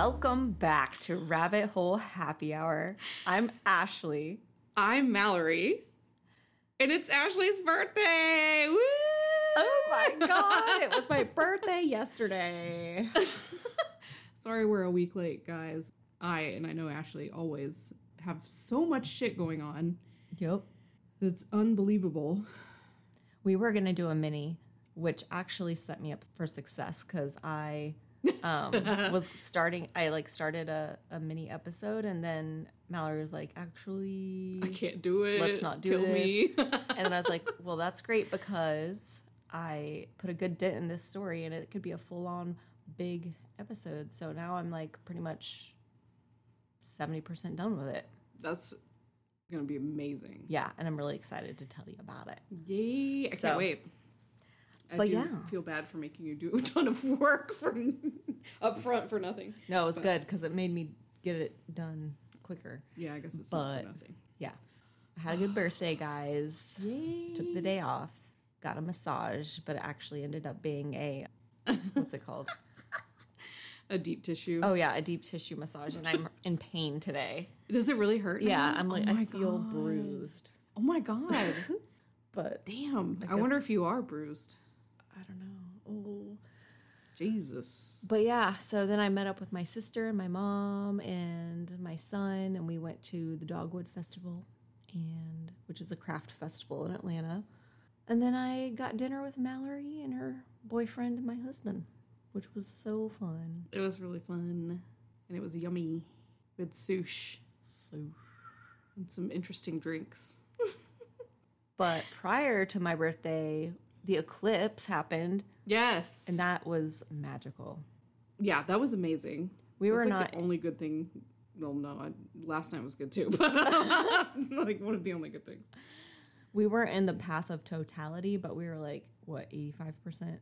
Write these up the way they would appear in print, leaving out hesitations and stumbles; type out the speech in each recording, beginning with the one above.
Welcome back to Rabbit Hole Happy Hour. I'm Ashley. I'm Mallory. And it's Ashley's birthday! Woo! Oh my god, it was my birthday yesterday. Sorry we're a week late, guys. I know Ashley, always have so much shit going on. Yep. It's unbelievable. We were going to do a mini, which actually set me up for success because I started a mini episode, and then Mallory was like, actually, I can't do it. Let's not do Kill this. Me. And then I was like, well, that's great because I put a good dent in this story and it could be a full-on big episode. So now I'm like pretty much 70% done with it. That's going to be amazing. Yeah, and I'm really excited to tell you about it. Yay. I can't wait. I feel bad for making you do a ton of work up front for nothing. No, it was good because it made me get it done quicker. Yeah, I guess it's not for nothing. Yeah. I had a good birthday, guys. Yay. Took the day off. Got a massage, but it actually ended up being a, what's it called? A deep tissue. Oh, yeah, a deep tissue massage, and I'm in pain today. Does it really hurt? Yeah, now? I'm like, I feel bruised. Oh my God. But damn. I wonder if you are bruised. I don't know. Oh. Jesus. But yeah, so then I met up with my sister and my mom and my son, and we went to the Dogwood Festival, which is a craft festival in Atlanta. And then I got dinner with Mallory and her boyfriend and my husband, which was so fun. It was really fun. And it was yummy. With sushi. And some interesting drinks. But prior to my birthday, the eclipse happened. Yes. And that was magical. Yeah, that was amazing. We were not the only good thing. Well, no, last night was good too. But like one of the only good things. We weren't in the path of totality, but we were like, what, 85%?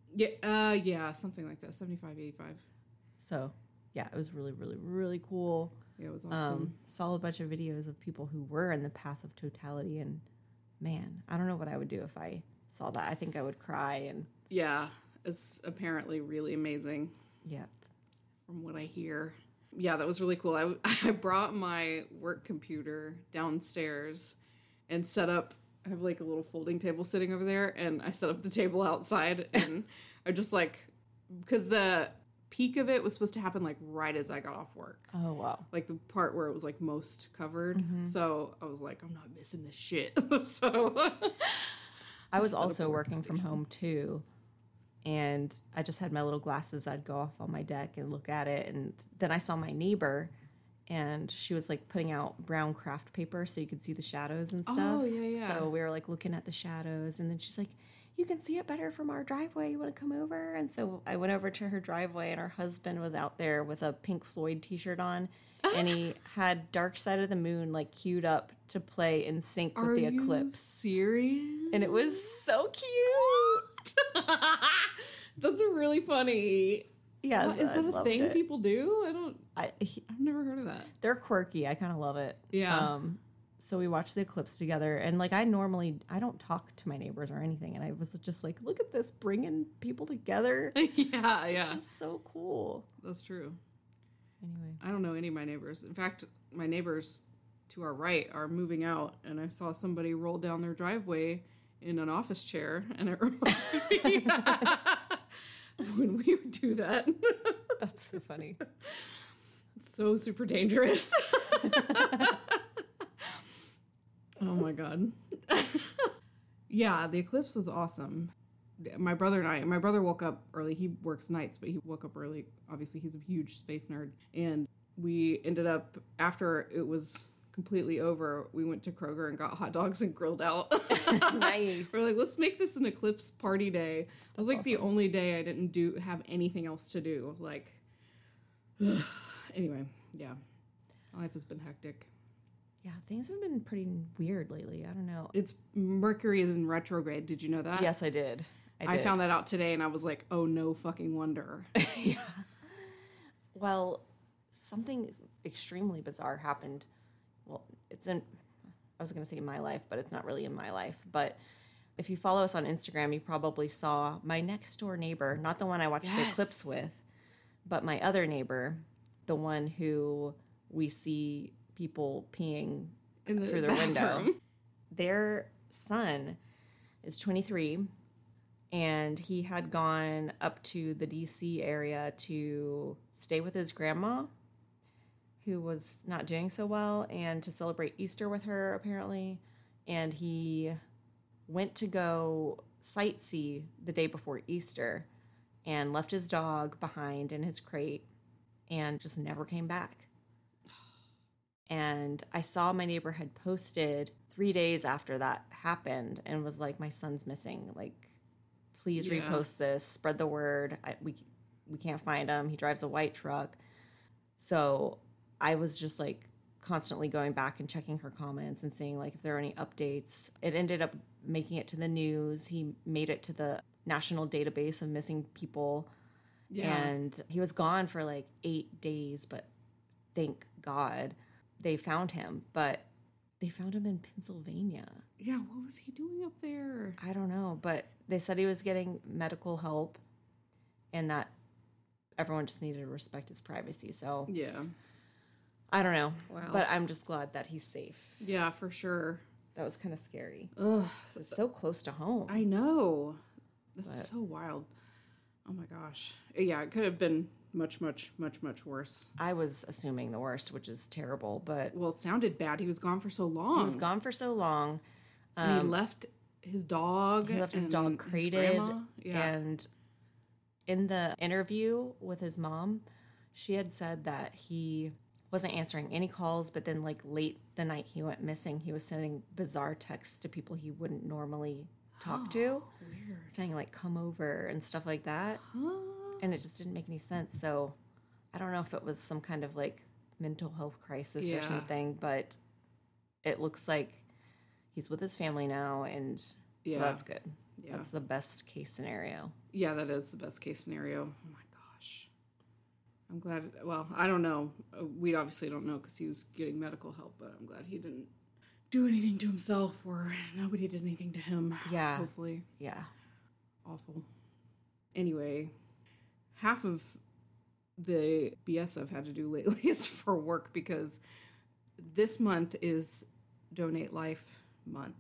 Yeah, something like that, 75, 85. So, yeah, it was really, really, really cool. Yeah, it was awesome. Saw a bunch of videos of people who were in the path of totality, and man, I don't know what I would do if I saw that. I think I would cry. And yeah, it's apparently really amazing. Yep. From what I hear. Yeah, that was really cool. I brought my work computer downstairs and set up. I have like a little folding table sitting over there, and I set up the table outside, and I just like, because the peak of it was supposed to happen like right as I got off work. Oh, wow. Like the part where it was like most covered. Mm-hmm. So I was like, I'm not missing this shit. So I was also working from home too. And I just had my little glasses. I'd go off on my deck and look at it. And then I saw my neighbor, and she was like putting out brown craft paper so you could see the shadows and stuff. Oh, yeah. So we were like looking at the shadows, and then she's like, you can see it better from our driveway. You want to come over? And so I went over to her driveway, and her husband was out there with a Pink Floyd t-shirt on, and he had Dark Side of the Moon like queued up to play in sync with the eclipse. Serious? And it was so cute. That's really funny. Yeah, is that a thing people do? I've never heard of that. They're quirky. I kind of love it. Yeah. So we watched the eclipse together, and like I don't talk to my neighbors or anything, and I was just like, look at this, bringing people together. Yeah. It's just so cool. That's true. Anyway, I don't know any of my neighbors. In fact, my neighbors to our right are moving out, and I saw somebody roll down their driveway in an office chair, and it reminded me when we would do that. That's so funny. It's so super dangerous. Oh my God. Yeah, the eclipse was awesome. My brother woke up early. He works nights, but he woke up early. Obviously, he's a huge space nerd. And we ended up, after it was completely over, we went to Kroger and got hot dogs and grilled out. Nice. We're like, let's make this an eclipse party day. It was like awesome. The only day I didn't have anything else to do. Like, anyway, yeah. Life has been hectic. Yeah, things have been pretty weird lately. I don't know. Mercury is in retrograde. Did you know that? Yes, I did. I found that out today, and I was like, oh, no fucking wonder. Yeah. Well, something extremely bizarre happened. Well, I was going to say in my life, but it's not really in my life. But if you follow us on Instagram, you probably saw my next door neighbor, not the one I watched the eclipse with, but my other neighbor the one who we see people peeing In the through their window. bathroom. Their son is 23, and he had gone up to the DC area to stay with his grandma, who was not doing so well, and to celebrate Easter with her, apparently. And he went to go sightsee the day before Easter and left his dog behind in his crate and just never came back. And I saw my neighbor had posted 3 days after that happened and was like, my son's missing. Like, please Yeah. repost this, spread the word. We can't find him. He drives a white truck. So I was just like constantly going back and checking her comments and seeing like if there are any updates. It ended up making it to the news. He made it to the national database of missing people. Yeah. And he was gone for like 8 days, but thank God they found him. But they found him in Pennsylvania. Yeah, what was he doing up there? I don't know, but they said he was getting medical help and that everyone just needed to respect his privacy. So Yeah. I don't know. Wow. But I'm just glad that he's safe. Yeah, for sure. That was kind of scary. Ugh. It's so close to home. I know. That's But- so wild. Oh my gosh. Yeah, it could have been much, much, much, much worse. I was assuming the worst, which is terrible, but Well, it sounded bad. He was gone for so long. he was gone for so long. And he left his dog. He left his and dog crated. grandma. Yeah. And in the interview with his mom, she had said that he wasn't answering any calls, but then like late the night he went missing, he was sending bizarre texts to people he wouldn't normally talk to, Weird. saying like come over and stuff like that. Huh? And it just didn't make any sense. So I don't know if it was some kind of like mental health crisis Yeah. or something, but it looks like he's with his family now, and so Yeah. that's good. Yeah. That's the best case scenario. Yeah, that is the best case scenario. Oh my gosh. I'm glad. Well, I don't know. We obviously don't know because he was getting medical help, but I'm glad he didn't do anything to himself or nobody did anything to him. Yeah. Hopefully. Yeah. Awful. Anyway, half of the BS I've had to do lately is for work because this month is Donate Life Month.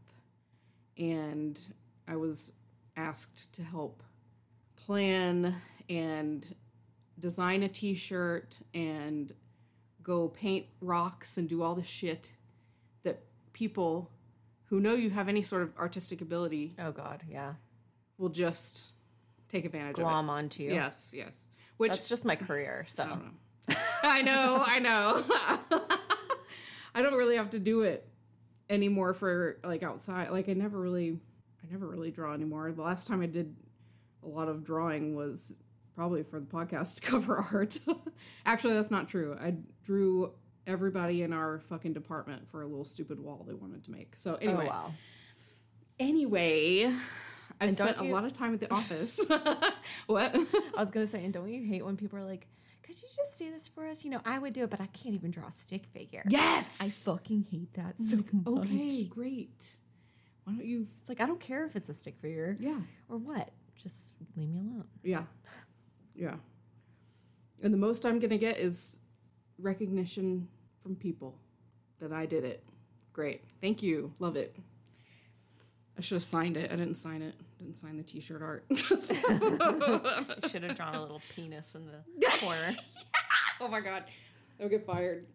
And I was asked to help plan and design a t-shirt and go paint rocks and do all the shit that people who know you have any sort of artistic ability Oh God. Yeah. will just take advantage Glom onto of you. it. Yes, yes. Which That's just my career. So I don't know. I know. I don't really have to do it anymore for like outside. Like I never really draw anymore. The last time I did a lot of drawing was probably for the podcast cover art. Actually, that's not true. I drew everybody in our fucking department for a little stupid wall they wanted to make. So anyway, Oh wow. anyway, I And spent don't a you- lot of time at the office. What? I was gonna say, and don't you hate when people are like, "Could you just do this for us?" You know, I would do it, but I can't even draw a stick figure. Yes. I fucking hate that so much. Okay, great. Why don't you? It's like I don't care if it's a stick figure Yeah, or what. Just leave me alone. yeah, yeah. And the most I'm gonna get is recognition from people that I did it. Great, thank you, love it. I should have signed it. I didn't sign it. Didn't sign the T-shirt art. I should have drawn a little penis in the corner. Oh my god, I'll get fired.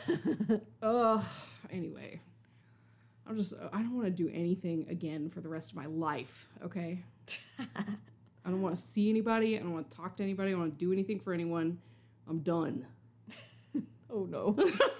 Anyway, I don't want to do anything again for the rest of my life, okay? I don't want to see anybody. I don't want to talk to anybody. I don't want to do anything for anyone. I'm done. Oh no.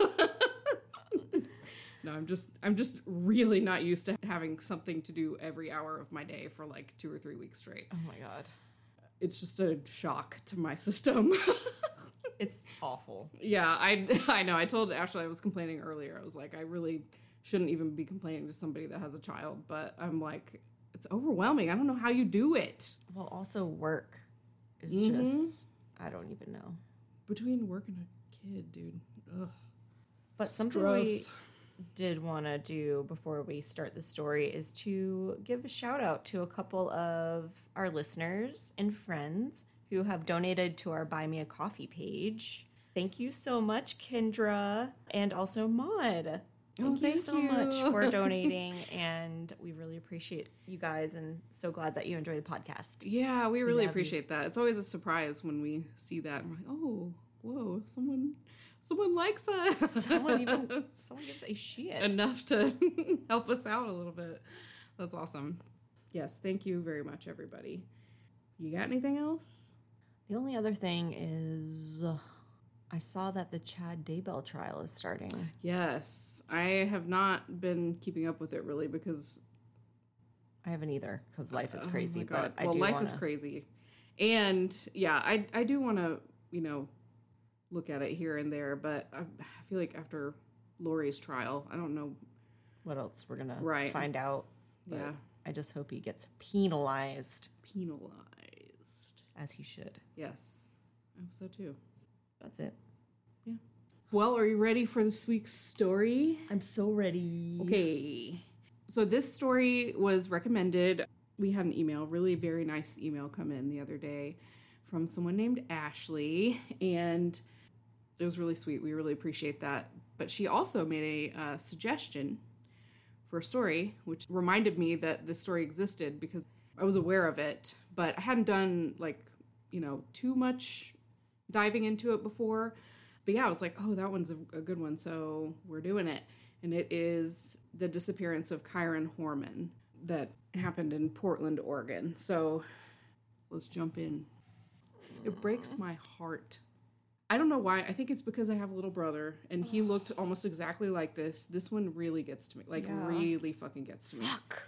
No, I'm just really not used to having something to do every hour of my day for like 2 or 3 weeks straight. Oh my God. It's just a shock to my system. It's awful. Yeah, I know. I told Ashley I was complaining earlier. I was like, I really shouldn't even be complaining to somebody that has a child, but I'm like, it's overwhelming. I don't know how you do it. Well, also work is Mhm. just, I don't even know. Between work and a kid, dude. Ugh. But something we Stress. did want to do before we start the story is to give a shout out to a couple of our listeners and friends who have donated to our Buy Me a Coffee page. Thank you so much, Kendra, and also Maud. Oh, Thank you so much you. for donating, and we really appreciate you guys, and so glad that you enjoy the podcast. Yeah, we really love you. appreciate that. It's always a surprise when we see that. We're like, oh, whoa, someone likes us. Someone gives a shit. Enough to help us out a little bit. That's awesome. Yes, thank you very much, everybody. You got anything else? The only other thing is I saw that the Chad Daybell trial is starting. Yes, I have not been keeping up with it really because I haven't either because life is crazy. Oh my God. But well, life is crazy, and yeah, I do want to look at it here and there, but I feel like after Lori's trial, I don't know what else we're gonna find out. But yeah, I just hope he gets penalized as he should. Yes, I hope so too. That's it. Yeah. Well, are you ready for this week's story? I'm so ready. Okay. So this story was recommended. We had an email, really very nice email come in the other day from someone named Ashley, and it was really sweet. We really appreciate that. But she also made a suggestion for a story, which reminded me that this story existed because I was aware of it, but I hadn't done too much diving into it before. But yeah, I was like, oh, that one's a good one, so we're doing it. And it is the disappearance of Kyron Horman that happened in Portland, Oregon. So let's jump in. It breaks my heart. I don't know why. I think it's because I have a little brother, and he looked almost exactly like this. This one really gets to me. Really fucking gets to me. Fuck.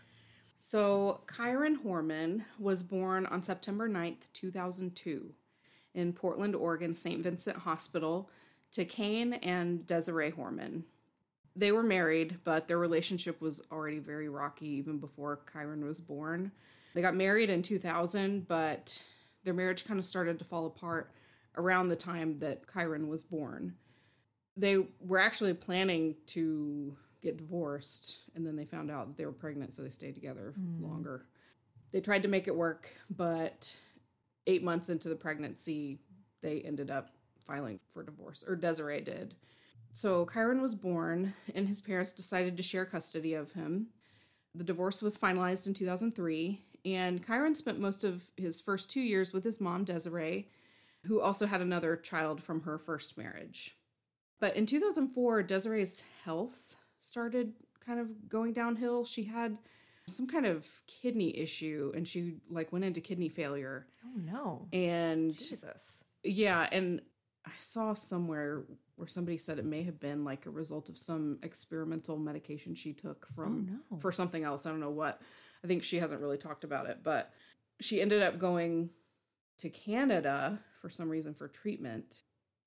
So Kyron Horman was born on September 9th, 2002 in Portland, Oregon, St. Vincent Hospital to Kane and Desiree Horman. They were married, but their relationship was already very rocky even before Kyron was born. They got married in 2000, but their marriage kind of started to fall apart around the time that Kyron was born. They were actually planning to get divorced, and then they found out that they were pregnant, so they stayed together longer. They tried to make it work, but 8 months into the pregnancy, they ended up filing for divorce, or Desiree did. So Kyron was born, and his parents decided to share custody of him. The divorce was finalized in 2003, and Kyron spent most of his first 2 years with his mom, Desiree, who also had another child from her first marriage. But in 2004, Desiree's health started kind of going downhill. She had some kind of kidney issue, and she went into kidney failure. Oh no. And Jesus. Yeah, and I saw somewhere where somebody said it may have been a result of some experimental medication she took for something else. I don't know what. I think she hasn't really talked about it, but she ended up going to Canada for some reason for treatment,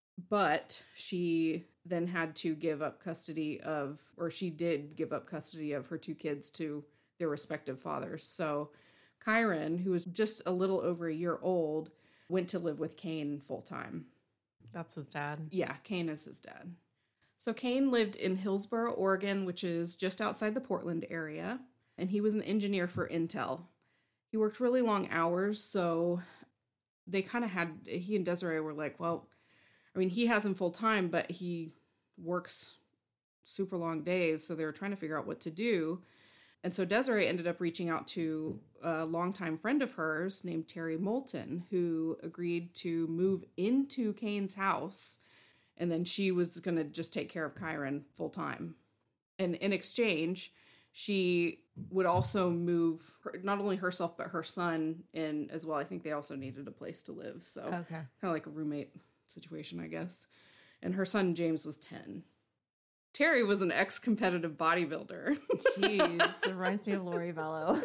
but she then had to give up custody of, or she did give up custody of her two kids to their respective fathers. So Kyron, who was just a little over a year old, went to live with Kane full time. That's his dad? Yeah, Kane is his dad. So Kane lived in Hillsboro, Oregon, which is just outside the Portland area, and he was an engineer for Intel. He worked really long hours, so they kind of he and Desiree were like, well, I mean, he has him full time, but he works super long days, so they were trying to figure out what to do. And so Desiree ended up reaching out to a longtime friend of hers named Terry Moulton, who agreed to move into Kane's house, and then she was going to just take care of Kyron full time. And in exchange, she would also move not only herself, but her son in as well. I think they also needed a place to live. So okay. Kind of like a roommate situation, I guess. And her son, James, was 10. Terry was an ex-competitive bodybuilder. Jeez, it reminds me of Lori Vallow.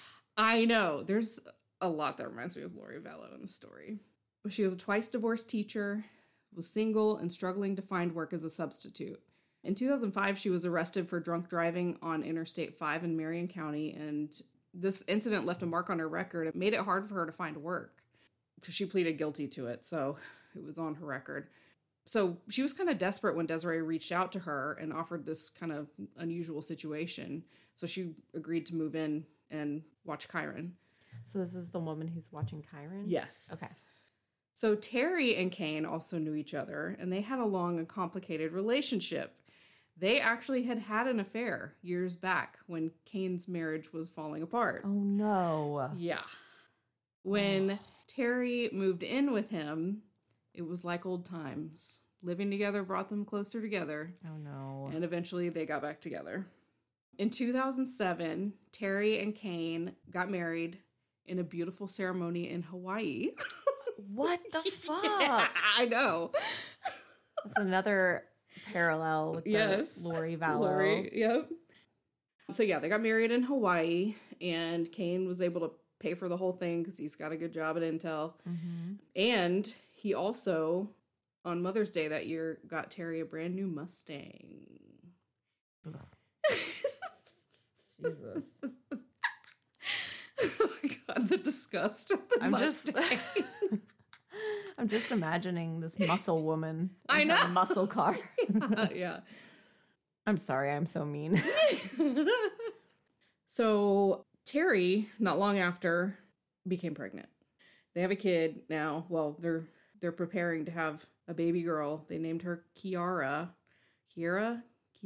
I know. There's a lot that reminds me of Lori Vallow in the story. She was a twice-divorced teacher, was single, and struggling to find work as a substitute. In 2005, she was arrested for drunk driving on Interstate 5 in Marion County, and this incident left a mark on her record. It made it hard for her to find work because she pleaded guilty to it, so it was on her record. So she was kind of desperate when Desiree reached out to her and offered this kind of unusual situation. So she agreed to move in and watch Kyron. So this is the woman who's watching Kyron? Yes. Okay. So Terry and Kane also knew each other, and they had a long and complicated relationship. They actually had an affair years back when Kane's marriage was falling apart. Oh, no. Yeah. When Terry moved in with him, it was like old times. Living together brought them closer together. Oh, no. And eventually they got back together. In 2007, Terry and Kane got married in a beautiful ceremony in Hawaii. What the fuck? Yeah, I know. That's another parallel with the Lori Vallow. Lori, yep. So yeah, they got married in Hawaii, and Kane was able to pay for the whole thing because he's got a good job at Intel. Mm-hmm. And he also, on Mother's Day that year, got Terry a brand new Mustang. Jesus. Oh my God, the disgust of the Mustang. I'm just imagining this muscle woman in I know. her muscle car. Yeah. I'm sorry, I'm so mean. So Terry, not long after, became pregnant. They have a kid now. Well, they're preparing to have a baby girl. They named her Kiara. Kiara?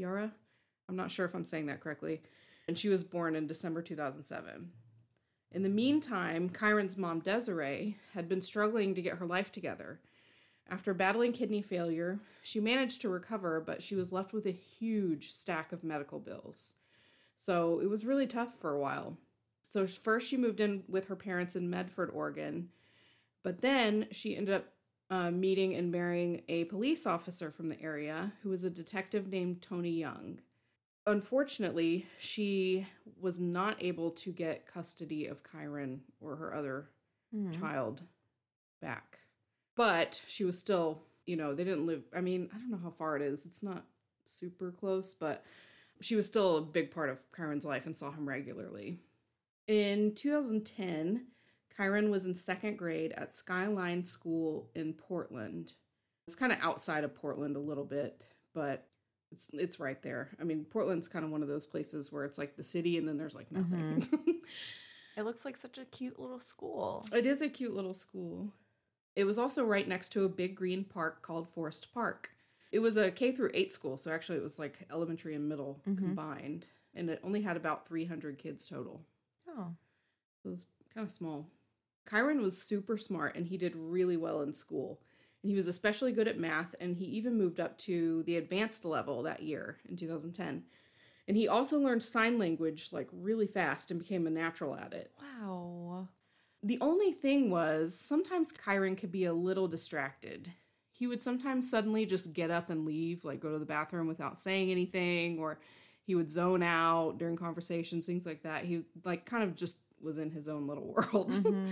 I'm not sure if I'm saying that correctly. And she was born in December 2007. In the meantime, Kyron's mom, Desiree, had been struggling to get her life together. After battling kidney failure, she managed to recover, but she was left with a huge stack of medical bills. So it was really tough for a while. So first she moved in with her parents in Medford, Oregon, but then she ended up meeting and marrying a police officer from the area who was a detective named Tony Young. Unfortunately, she was not able to get custody of Kyron or her other child back. But she was still, they didn't live, I don't know how far it is. It's not super close, but she was still a big part of Kyron's life and saw him regularly. In 2010, Kyron was in second grade at Skyline School in Portland. It's kind of outside of Portland a little bit, but it's right there. Portland's kind of one of those places where it's like the city and then there's like nothing. Mm-hmm. It looks like such a cute little school. It is a cute little school. It was also right next to a big green park called Forest Park. It was a K through 8 school, so actually it was like elementary and middle combined. And it only had about 300 kids total. Oh. It was kind of small. Kyron was super smart and he did really well in school. And he was especially good at math, and he even moved up to the advanced level that year in 2010. And he also learned sign language like really fast and became a natural at it. Wow. The only thing was sometimes Kyron could be a little distracted. He would sometimes suddenly just get up and leave, like go to the bathroom without saying anything, or he would zone out during conversations, things like that. He like kind of just was in his own little world. Mm-hmm.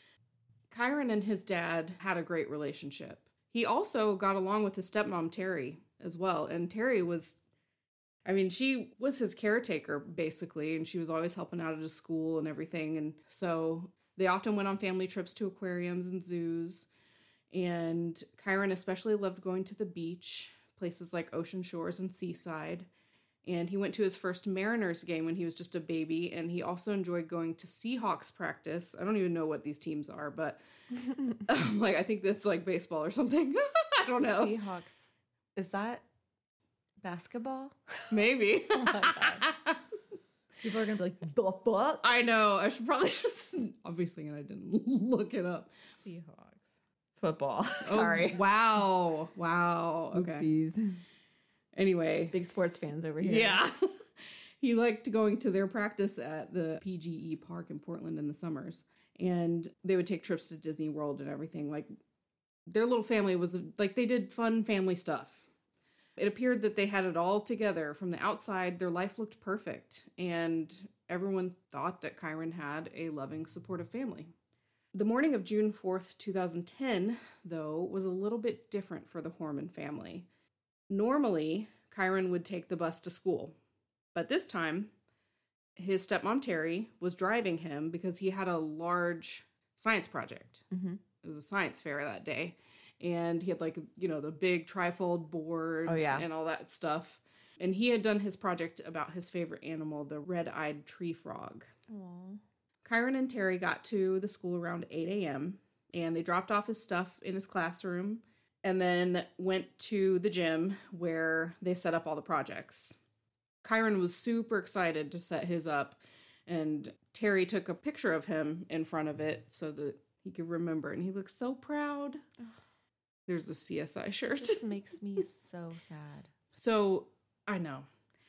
Kyron and his dad had a great relationship. He also got along with his stepmom, Terry, as well. And Terry was, she was his caretaker, basically, and she was always helping out at his school and everything. And so they often went on family trips to aquariums and zoos. And Kyron especially loved going to the beach, places like Ocean Shores and Seaside. And he went to his first Mariners game when he was just a baby. And he also enjoyed going to Seahawks practice. I don't even know what these teams are, but I think that's like baseball or something. I don't know. Seahawks. Is that basketball? Maybe. Oh my God. People are going to be like, the fuck? I know. I should probably, obviously, and I didn't look it up. Seahawks. Football. Sorry. Oh, wow. Okay. Oopsies. Anyway. Big sports fans over here. Yeah. He liked going to their practice at the PGE Park in Portland in the summers. And they would take trips to Disney World and everything. Like, their little family was, like, they did fun family stuff. It appeared that they had it all together. From the outside, their life looked perfect. And everyone thought that Kyron had a loving, supportive family. The morning of June 4th, 2010, though, was a little bit different for the Horman family. Normally, Kyron would take the bus to school. But this time, his stepmom, Terry, was driving him because he had a large science project. Mm-hmm. It was a science fair that day. And he had the big trifold board and all that stuff. And he had done his project about his favorite animal, the red-eyed tree frog. Aww. Kyron and Terry got to the school around 8 a.m. and they dropped off his stuff in his classroom and then went to the gym where they set up all the projects. Kyron was super excited to set his up, and Terry took a picture of him in front of it so that he could remember, and he looks so proud. There's a CSI shirt. It just makes me so sad. So, I know.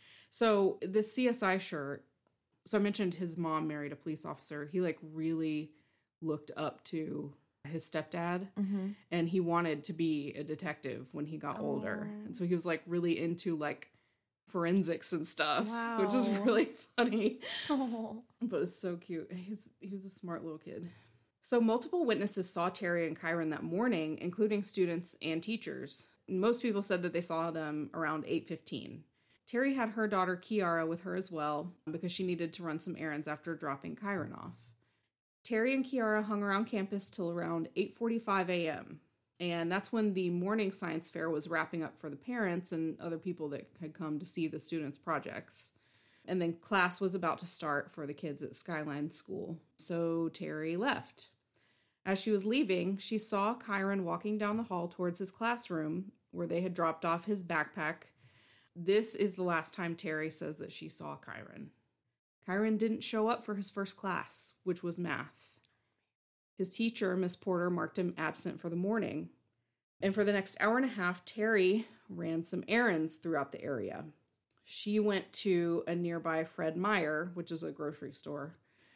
So, the CSI shirt, so I mentioned his mom married a police officer. He, like, really looked up to his stepdad, and he wanted to be a detective when he got older. And so he was, like, really into, like, forensics and stuff, which is really funny. But it's so cute. He was a smart little kid. So multiple witnesses saw Terry and Kyron that morning, including students and teachers. Most people said that they saw them around 8:15. Terry had her daughter Kiara with her as well because she needed to run some errands after dropping Kyron off. Terry and Kiara hung around campus till around 8:45 a.m. And that's when the morning science fair was wrapping up for the parents and other people that had come to see the students' projects. And then class was about to start for the kids at Skyline School. So Terry left. As she was leaving, she saw Kyron walking down the hall towards his classroom where they had dropped off his backpack. This is the last time Terry says that she saw Kyron. Kyron didn't show up for his first class, which was math. His teacher, Miss Porter, marked him absent for the morning. And for the next hour and a half, Terry ran some errands throughout the area. She went to a nearby Fred Meyer, which is a grocery store,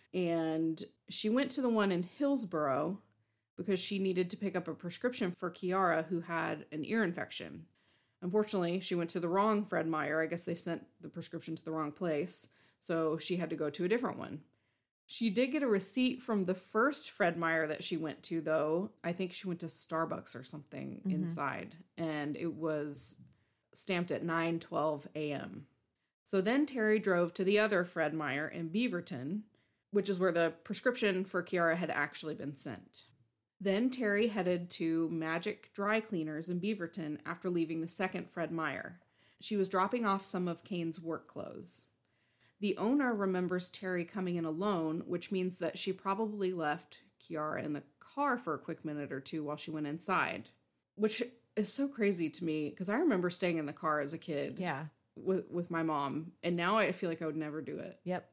and she went to the one in Hillsboro because she needed to pick up a prescription for Kiara, who had an ear infection. Unfortunately, she went to the wrong Fred Meyer. I guess they sent the prescription to the wrong place, so she had to go to a different one. She did get a receipt from the first Fred Meyer that she went to, though. I think she went to Starbucks or something inside, and it was stamped at 9:12 a.m. So then Terry drove to the other Fred Meyer in Beaverton, which is where the prescription for Kiara had actually been sent. Then Terry headed to Magic Dry Cleaners in Beaverton after leaving the second Fred Meyer. She was dropping off some of Kane's work clothes. The owner remembers Terry coming in alone, which means that she probably left Kiara in the car for a quick minute or two while she went inside, which is so crazy to me because I remember staying in the car as a kid. Yeah. With my mom, and now I feel like I would never do it. Yep.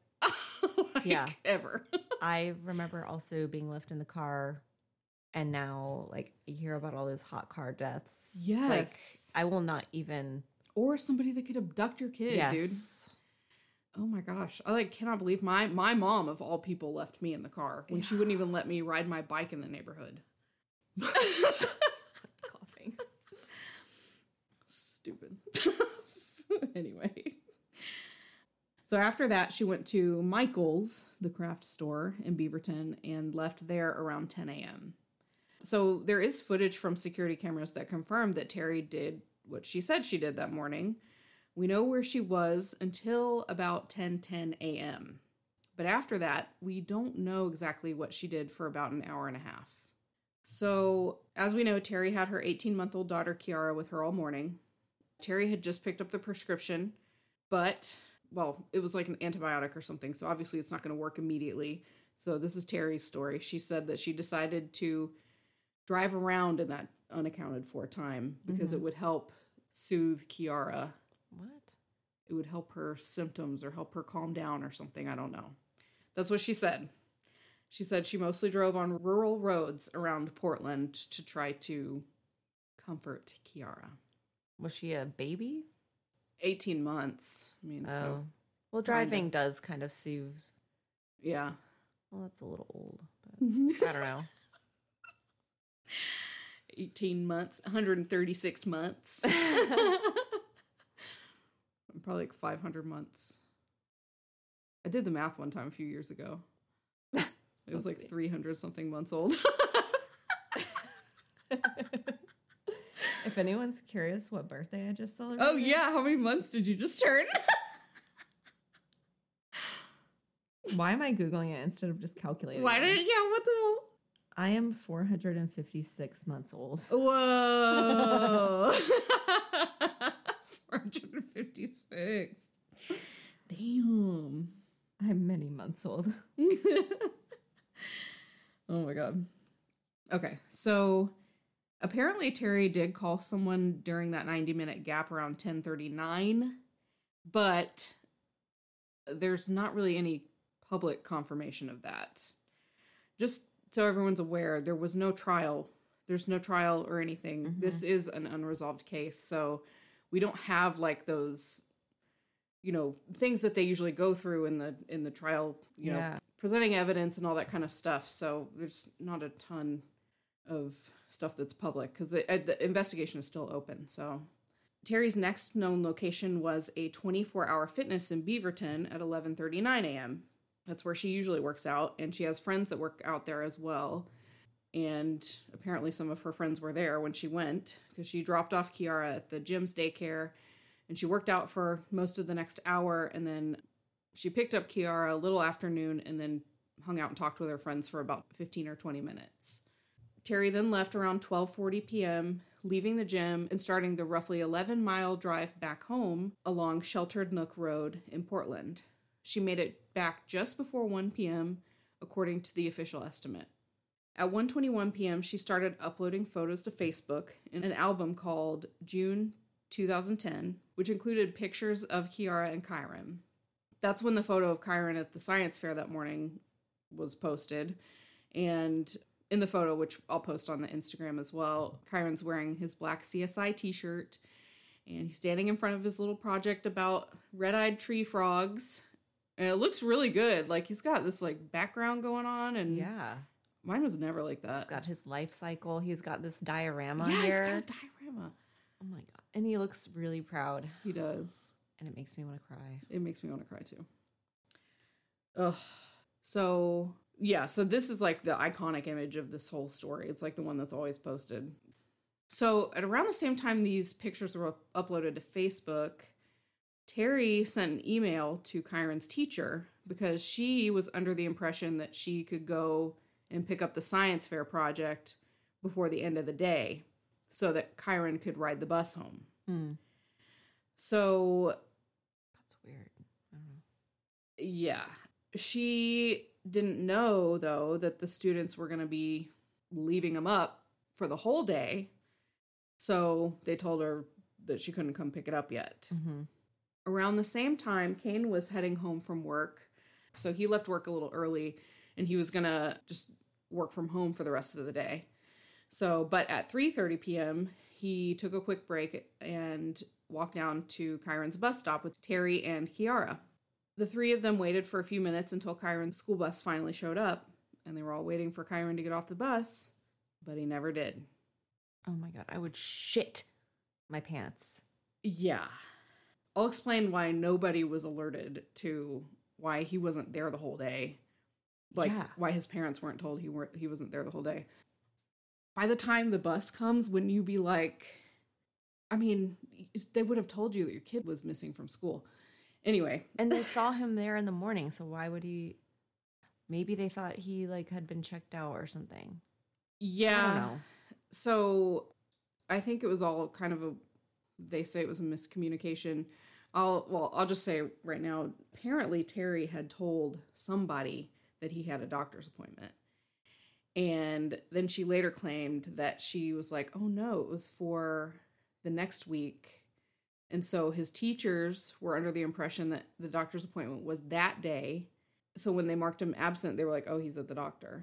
Ever. I remember also being left in the car, and now like you hear about all those hot car deaths. Yes. Like I will not even. Or somebody that could abduct your kid, dude. Oh my gosh. I cannot believe my mom of all people left me in the car when she wouldn't even let me ride my bike in the neighborhood. Coughing. Stupid. Anyway. So after that, she went to Michael's, the craft store in Beaverton, and left there around 10 a.m. So there is footage from security cameras that confirmed that Terry did what she said she did that morning. We know where she was until about 10:10 a.m. But after that, we don't know exactly what she did for about an hour and a half. So, as we know, Terry had her 18-month-old daughter, Kiara, with her all morning. Terry had just picked up the prescription, but, well, it was like an antibiotic or something, so obviously it's not going to work immediately. So this is Terry's story. She said that she decided to drive around in that unaccounted for time because it would help soothe Kiara. What? It would help her symptoms or help her calm down or something. I don't know. That's what she said. She said she mostly drove on rural roads around Portland to try to comfort Kiara. Was she a baby? 18 months. I mean, so. Well, driving does kind of soothe. Yeah. Well, that's a little old, but I don't know. 18 months, 136 months. Probably like 500 months. I did the math one time a few years ago. It was like 300 something months old. If anyone's curious what birthday I just celebrated. Oh yeah, how many months did you just turn? Why am I Googling it instead of just calculating What the hell? I am 456 months old. Whoa. 456. Damn. I'm many months old. Oh my god. Okay, so apparently Terry did call someone during that 90-minute gap around 10:39, but there's not really any public confirmation of that. Just so everyone's aware, there was no trial. There's no trial or anything. Mm-hmm. This is an unresolved case, so we don't have like those, things that they usually go through in the trial, presenting evidence and all that kind of stuff. So there's not a ton of stuff that's public because the investigation is still open. So Terry's next known location was a 24-hour fitness in Beaverton at 11:39 a.m. That's where she usually works out, and she has friends that work out there as well. And apparently some of her friends were there when she went because she dropped off Kiara at the gym's daycare, and she worked out for most of the next hour, and then she picked up Kiara a little afternoon and then hung out and talked with her friends for about 15 or 20 minutes. Terry then left around 12:40 p.m., leaving the gym and starting the roughly 11-mile drive back home along Sheltered Nook Road in Portland. She made it back just before 1 p.m., according to the official estimate. At 1:21 p.m., she started uploading photos to Facebook in an album called June 2010, which included pictures of Kiara and Kyron. That's when the photo of Kyron at the science fair that morning was posted. And in the photo, which I'll post on the Instagram as well, Kyron's wearing his black CSI t-shirt, and he's standing in front of his little project about red-eyed tree frogs. And it looks really good. Like, he's got this, like, background going on, and Yeah. mine was never like that. He's got his life cycle. He's got this diorama Yeah, here. he's got a diorama. Oh my God. And he looks really proud. He does. And it makes me want to cry. It makes me want to cry, too. Ugh. So, yeah, so this is, like, the iconic image of this whole story. It's, like, the one that's always posted. So, at around the same time these pictures were uploaded to Facebook, Terry sent an email to Kyron's teacher because she was under the impression that she could go and pick up the science fair project before the end of the day so that Kyron could ride the bus home. Mm. So... That's weird. I don't know. Yeah. She didn't know, though, that the students were going to be leaving him up for the whole day. So they told her that she couldn't come pick it up yet. Mm-hmm. Around the same time, Kane was heading home from work. So he left work a little early, and he was going to just work from home for the rest of the day. So, but at 3:30 p.m., he took a quick break and walked down to Kyron's bus stop with Terry and Kiara. The three of them waited for a few minutes until Kyron's school bus finally showed up, and they were all waiting for Kyron to get off the bus, but he never did. Oh my God. I would shit my pants. Yeah. I'll explain why nobody was alerted to why he wasn't there the whole day. Like, Yeah. why his parents weren't told he wasn't there the whole day. By the time the bus comes, wouldn't you be like... I mean, they would have told you that your kid was missing from school. Anyway. And they saw him there in the morning, so why would he... Maybe they thought he, like, had been checked out or something. Yeah. I don't know. So, I think it was all kind of they say it was a miscommunication. I'll just say right now, apparently Terry had told somebody that he had a doctor's appointment. And then she later claimed that she was like, oh no, it was for the next week. And so his teachers were under the impression that the doctor's appointment was that day. So when they marked him absent, they were like, oh, he's at the doctor.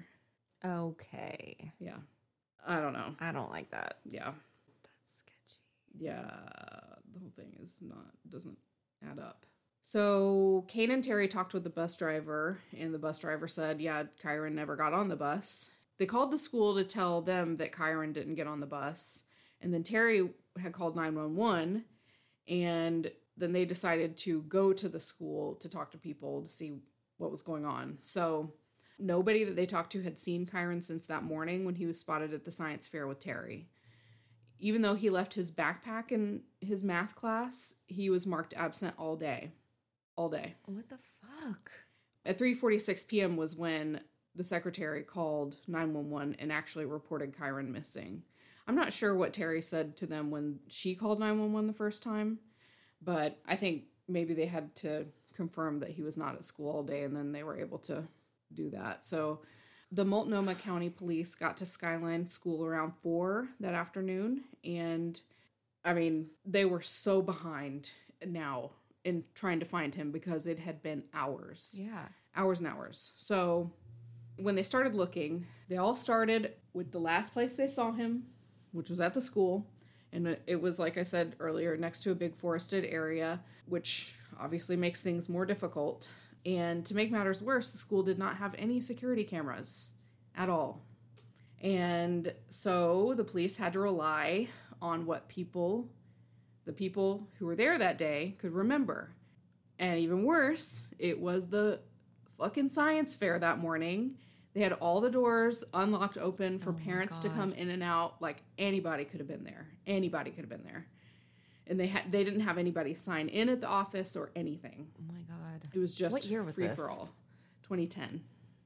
Okay. Yeah. I don't know. I don't like that. Yeah. That's sketchy. Yeah. The whole thing doesn't add up. So Kane and Terry talked with the bus driver, and the bus driver said, yeah, Kyron never got on the bus. They called the school to tell them that Kyron didn't get on the bus. And then Terry had called 911, and then they decided to go to the school to talk to people to see what was going on. So nobody that they talked to had seen Kyron since that morning when he was spotted at the science fair with Terry. Even though he left his backpack in his math class, he was marked absent all day. All day. What the fuck? At 3:46 p.m. was when the secretary called 911 and actually reported Kyron missing. I'm not sure what Terry said to them when she called 911 the first time, but I think maybe they had to confirm that he was not at school all day, and then they were able to do that. So The Multnomah County Police got to Skyline School around 4 that afternoon, and I mean, they were so behind now in trying to find him because it had been hours. Yeah. Hours and hours. So when they started looking, they all started with the last place they saw him, which was at the school. And it was, like I said earlier, next to a big forested area, which obviously makes things more difficult. And to make matters worse, the school did not have any security cameras at all. And so the police had to rely on what the people who were there that day could remember. And even worse, it was the fucking science fair that morning. They had all the doors unlocked open for parents to come in and out. Like, anybody could have been there. Anybody could have been there. And they didn't have anybody sign in at the office or anything. Oh my God. It was just what year was free this? for all. 2010.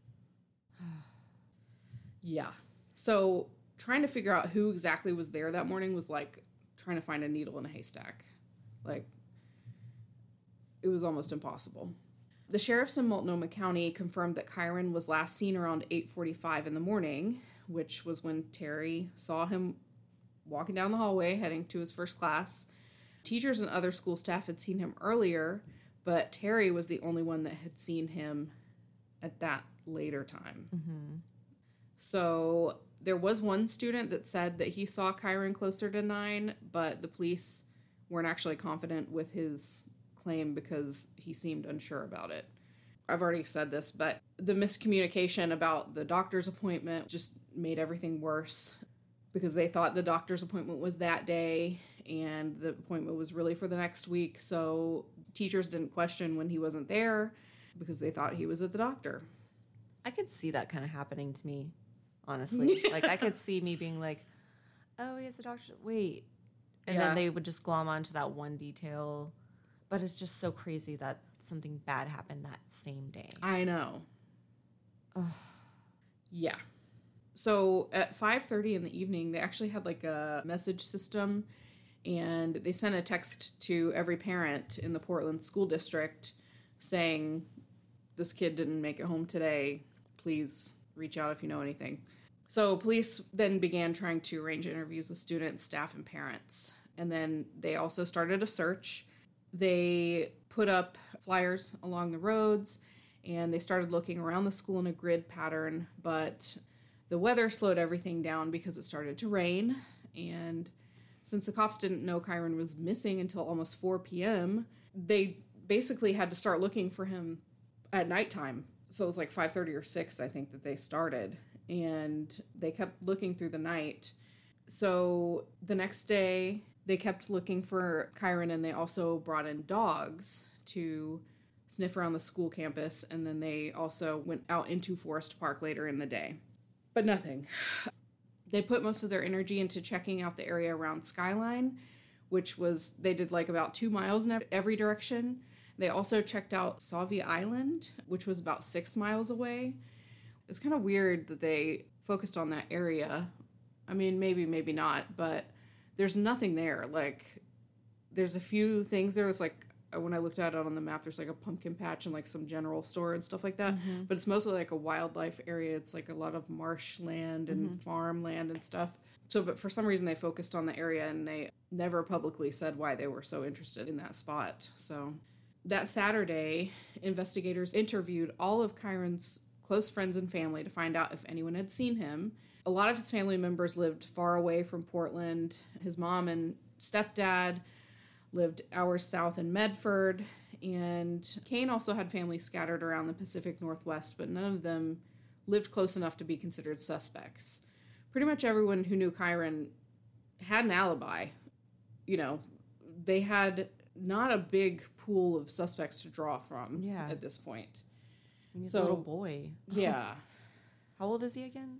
Yeah. So trying to figure out who exactly was there that morning was like trying to find a needle in a haystack. Like, it was almost impossible. The sheriffs in Multnomah County confirmed that Kyron was last seen around 8:45 in the morning, which was when Terry saw him walking down the hallway heading to his first class. Teachers and other school staff had seen him earlier, but Terry was the only one that had seen him at that later time. Mm-hmm. So there was one student that said that he saw Kyron closer to 9, but the police weren't actually confident with his claim because he seemed unsure about it. I've already said this, but the miscommunication about the doctor's appointment just made everything worse because they thought the doctor's appointment was that day and the appointment was really for the next week. So teachers didn't question when he wasn't there because they thought he was at the doctor. I could see that kind of happening to me, honestly. Like, I could see me being like, oh, he has a doctor. Wait. And then they would just glom onto that one detail. But it's just so crazy that something bad happened that same day. I know. Ugh. Yeah. So at 5:30 in the evening, they actually had like a message system, and they sent a text to every parent in the Portland school district saying, this kid didn't make it home today. Please reach out if you know anything. So police then began trying to arrange interviews with students, staff, and parents. And then they also started a search. They put up flyers along the roads, and they started looking around the school in a grid pattern, but the weather slowed everything down because it started to rain. And since the cops didn't know Kyron was missing until almost 4 p.m., they basically had to start looking for him at nighttime. So it was like 5:30 or 6, I think, that they started. And they kept looking through the night. So the next day, they kept looking for Kyron, and they also brought in dogs to sniff around the school campus. And then they also went out into Forest Park later in the day. But nothing. They put most of their energy into checking out the area around Skyline, which was, they did like about 2 miles in every direction. They also checked out Sauvie Island, which was about 6 miles away. It's kind of weird that they focused on that area. I mean, maybe not, but there's nothing there. Like, there's a few things. There was like, when I looked at it on the map, there's like a pumpkin patch and like some general store and stuff like that. Mm-hmm. But it's mostly like a wildlife area. It's like a lot of marshland and farmland and stuff. So, but for some reason they focused on the area, and they never publicly said why they were so interested in that spot. So that Saturday, investigators interviewed all of Kyron's close friends and family to find out if anyone had seen him. A lot of his family members lived far away from Portland. His mom and stepdad lived hours south in Medford, and Kane also had family scattered around the Pacific Northwest, but none of them lived close enough to be considered suspects. Pretty much everyone who knew Kyron had an alibi. You know, they had not a big pool of suspects to draw from at this point. He's a little boy. Yeah. How old is he again?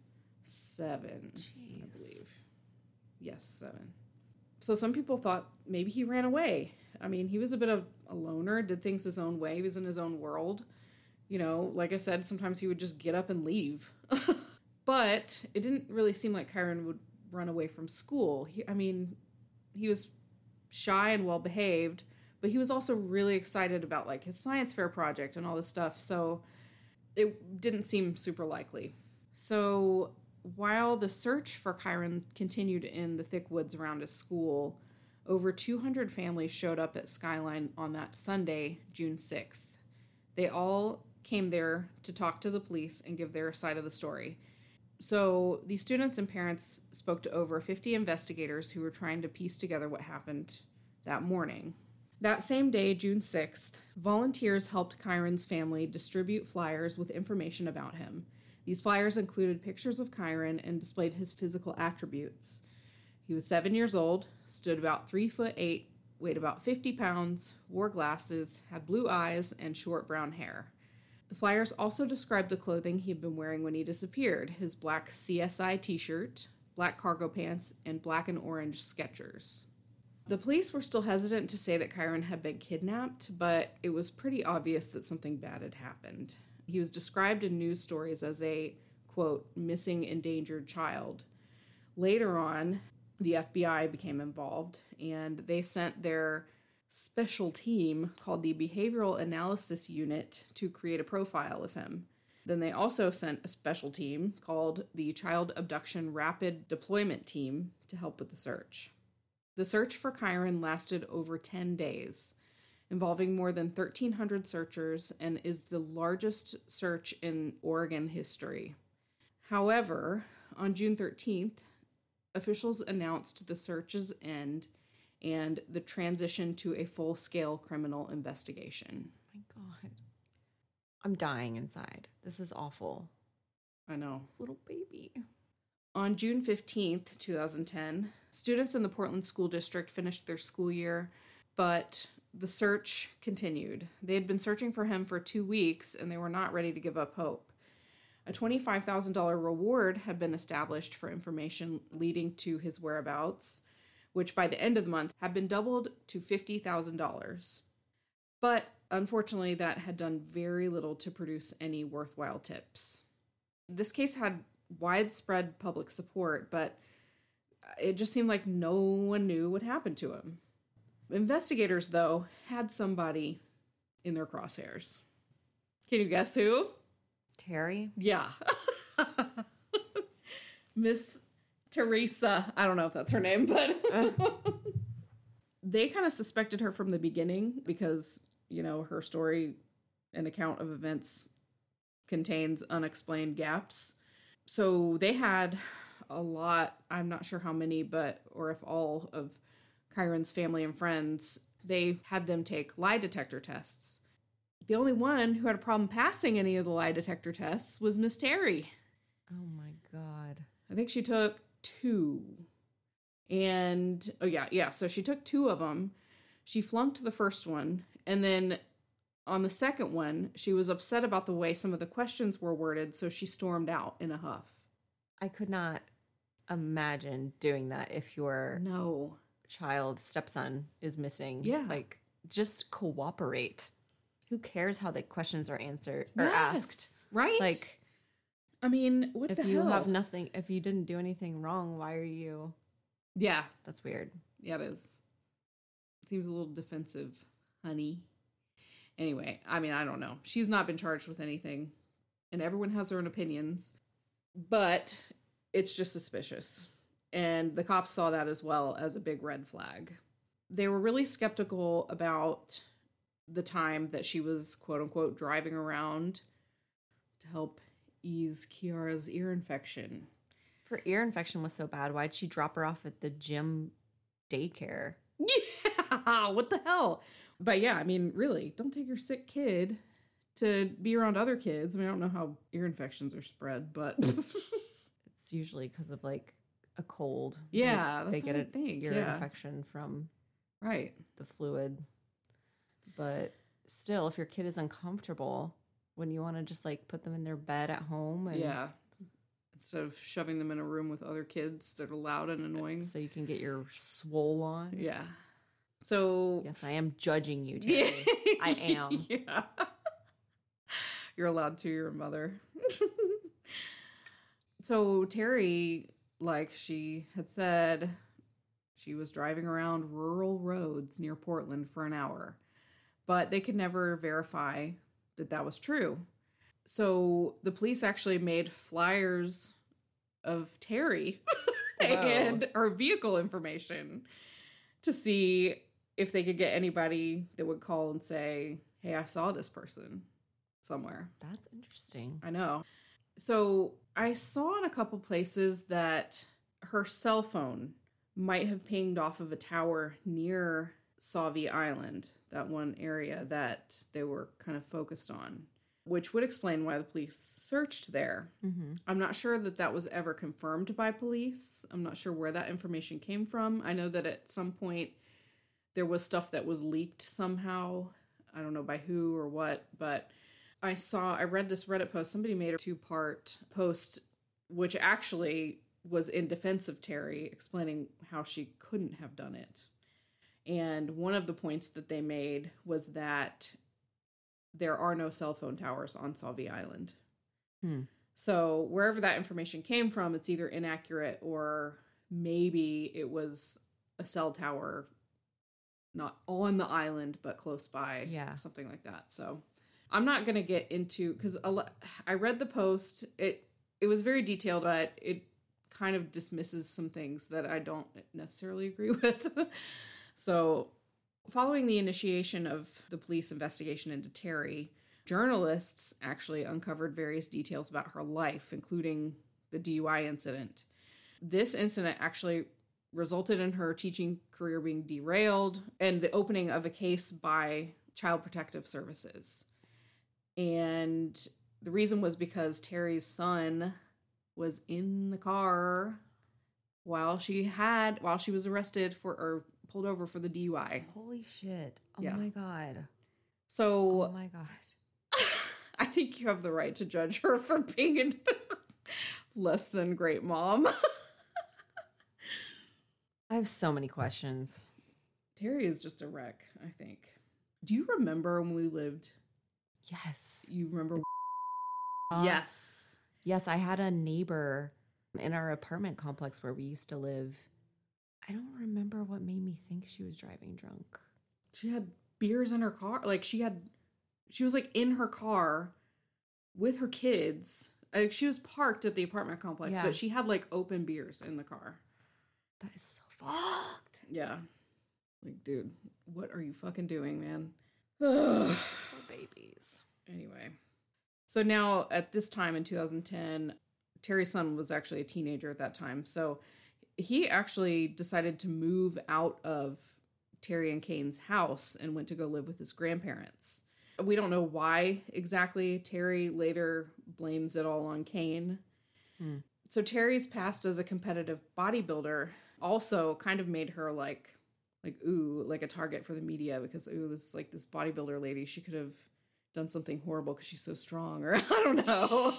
7, Jeez. I believe. Yes, 7. So some people thought maybe he ran away. I mean, he was a bit of a loner, did things his own way. He was in his own world. You know, like I said, sometimes he would just get up and leave. But it didn't really seem like Kyron would run away from school. He was shy and well-behaved, but he was also really excited about, like, his science fair project and all this stuff. So it didn't seem super likely. So while the search for Kyron continued in the thick woods around his school, over 200 families showed up at Skyline on that Sunday, June 6th. They all came there to talk to the police and give their side of the story. So these students and parents spoke to over 50 investigators who were trying to piece together what happened that morning. That same day, June 6th, volunteers helped Kyron's family distribute flyers with information about him. These flyers included pictures of Kyron and displayed his physical attributes. He was 7 years old, stood about 3'8", weighed about 50 pounds, wore glasses, had blue eyes, and short brown hair. The flyers also described the clothing he had been wearing when he disappeared: his black CSI t-shirt, black cargo pants, and black and orange Skechers. The police were still hesitant to say that Kyron had been kidnapped, but it was pretty obvious that something bad had happened. He was described in news stories as a, quote, missing endangered child. Later on, the FBI became involved, and they sent their special team called the Behavioral Analysis Unit to create a profile of him. Then they also sent a special team called the Child Abduction Rapid Deployment Team to help with the search. The search for Kyron lasted over 10 days, involving more than 1,300 searchers, and is the largest search in Oregon history. However, on June 13th, officials announced the search's end and the transition to a full-scale criminal investigation. My God. I'm dying inside. This is awful. I know. This little baby. On June 15th, 2010, students in the Portland School District finished their school year, but the search continued. They had been searching for him for 2 weeks, and they were not ready to give up hope. A $25,000 reward had been established for information leading to his whereabouts, which by the end of the month had been doubled to $50,000. But unfortunately, that had done very little to produce any worthwhile tips. This case had widespread public support, but it just seemed like no one knew what happened to him. Investigators, though, had somebody in their crosshairs. Can you guess who? Terry? Yeah. Miss Teresa. I don't know if that's her name, but they kind of suspected her from the beginning because, you know, her story and account of events contains unexplained gaps. So they had a lot, I'm not sure how many, or if all of Kyron's family and friends, they had them take lie detector tests. The only one who had a problem passing any of the lie detector tests was Miss Terry. Oh my God. I think she took 2. And, so she took 2 of them. She flunked the first one. And then on the second one, she was upset about the way some of the questions were worded, so she stormed out in a huff. I could not imagine doing that if your child, stepson, is missing. Yeah. Like, just cooperate. Who cares how the questions are answered or asked? Right? Like, I mean, what the hell? If you have nothing, if you didn't do anything wrong, why are you? Yeah. That's weird. Yeah, it is. It seems a little defensive, honey. Anyway, I mean, I don't know. She's not been charged with anything, and everyone has their own opinions, but it's just suspicious. And the cops saw that as well as a big red flag. They were really skeptical about the time that she was, quote unquote, driving around to help ease Kiara's ear infection. If her ear infection was so bad, why'd she drop her off at the gym daycare? Yeah, what the hell? But yeah, I mean, really, don't take your sick kid to be around other kids. I mean, I don't know how ear infections are spread, but it's usually because of like a cold. Yeah, they get an ear yeah. infection from the fluid. But still, if your kid is uncomfortable, wouldn't you want to just like put them in their bed at home? And instead of shoving them in a room with other kids that are loud and annoying. So you can get your swole on. Yeah. So yes, I am judging you, Terry. I am. Yeah. You're allowed to. You're a mother. So Terry, like she had said, she was driving around rural roads near Portland for an hour, but they could never verify that that was true. So the police actually made flyers of Terry and her vehicle information to see if they could get anybody that would call and say, hey, I saw this person somewhere. That's interesting. I know. So I saw in a couple places that her cell phone might have pinged off of a tower near Sauvie Island, that one area that they were kind of focused on, which would explain why the police searched there. Mm-hmm. I'm not sure that that was ever confirmed by police. I'm not sure where that information came from. I know that at some point there was stuff that was leaked somehow. I don't know by who or what, but I read this Reddit post. Somebody made a 2-part post, which actually was in defense of Terry, explaining how she couldn't have done it. And one of the points that they made was that there are no cell phone towers on Sauvie Island. So wherever that information came from, it's either inaccurate or maybe it was a cell tower not on the island, but close by. Yeah. Something like that. So I'm not going to get into, because I read the post. It was very detailed, but it kind of dismisses some things that I don't necessarily agree with. So following the initiation of the police investigation into Terry, journalists actually uncovered various details about her life, including the DUI incident. This incident actually resulted in her teaching career being derailed and the opening of a case by Child Protective Services. And the reason was because Terry's son was in the car while she was arrested or pulled over for the DUI. Holy shit. Oh Yeah. my God. So Oh my God. I think you have the right to judge her for being a less than great mom. I have so many questions. Terry is just a wreck, I think. Do you remember when we lived? Yes. You remember? Yes. Yes, I had a neighbor in our apartment complex where we used to live. I don't remember what made me think she was driving drunk. She had beers in her car. Like she was like in her car with her kids. Like she was parked at the apartment complex, Yeah. but she had like open beers in the car. That is so fucked. Yeah. Like, dude, what are you fucking doing, man? Ugh. Poor babies. Anyway. So now at this time in 2010, Terry's son was actually a teenager at that time. So he actually decided to move out of Terry and Kane's house and went to go live with his grandparents. We don't know why exactly. Terry later blames it all on Kane. So Terry's past as a competitive bodybuilder also kind of made her like a target for the media, because this bodybuilder lady, she could have done something horrible because she's so strong, or I don't know.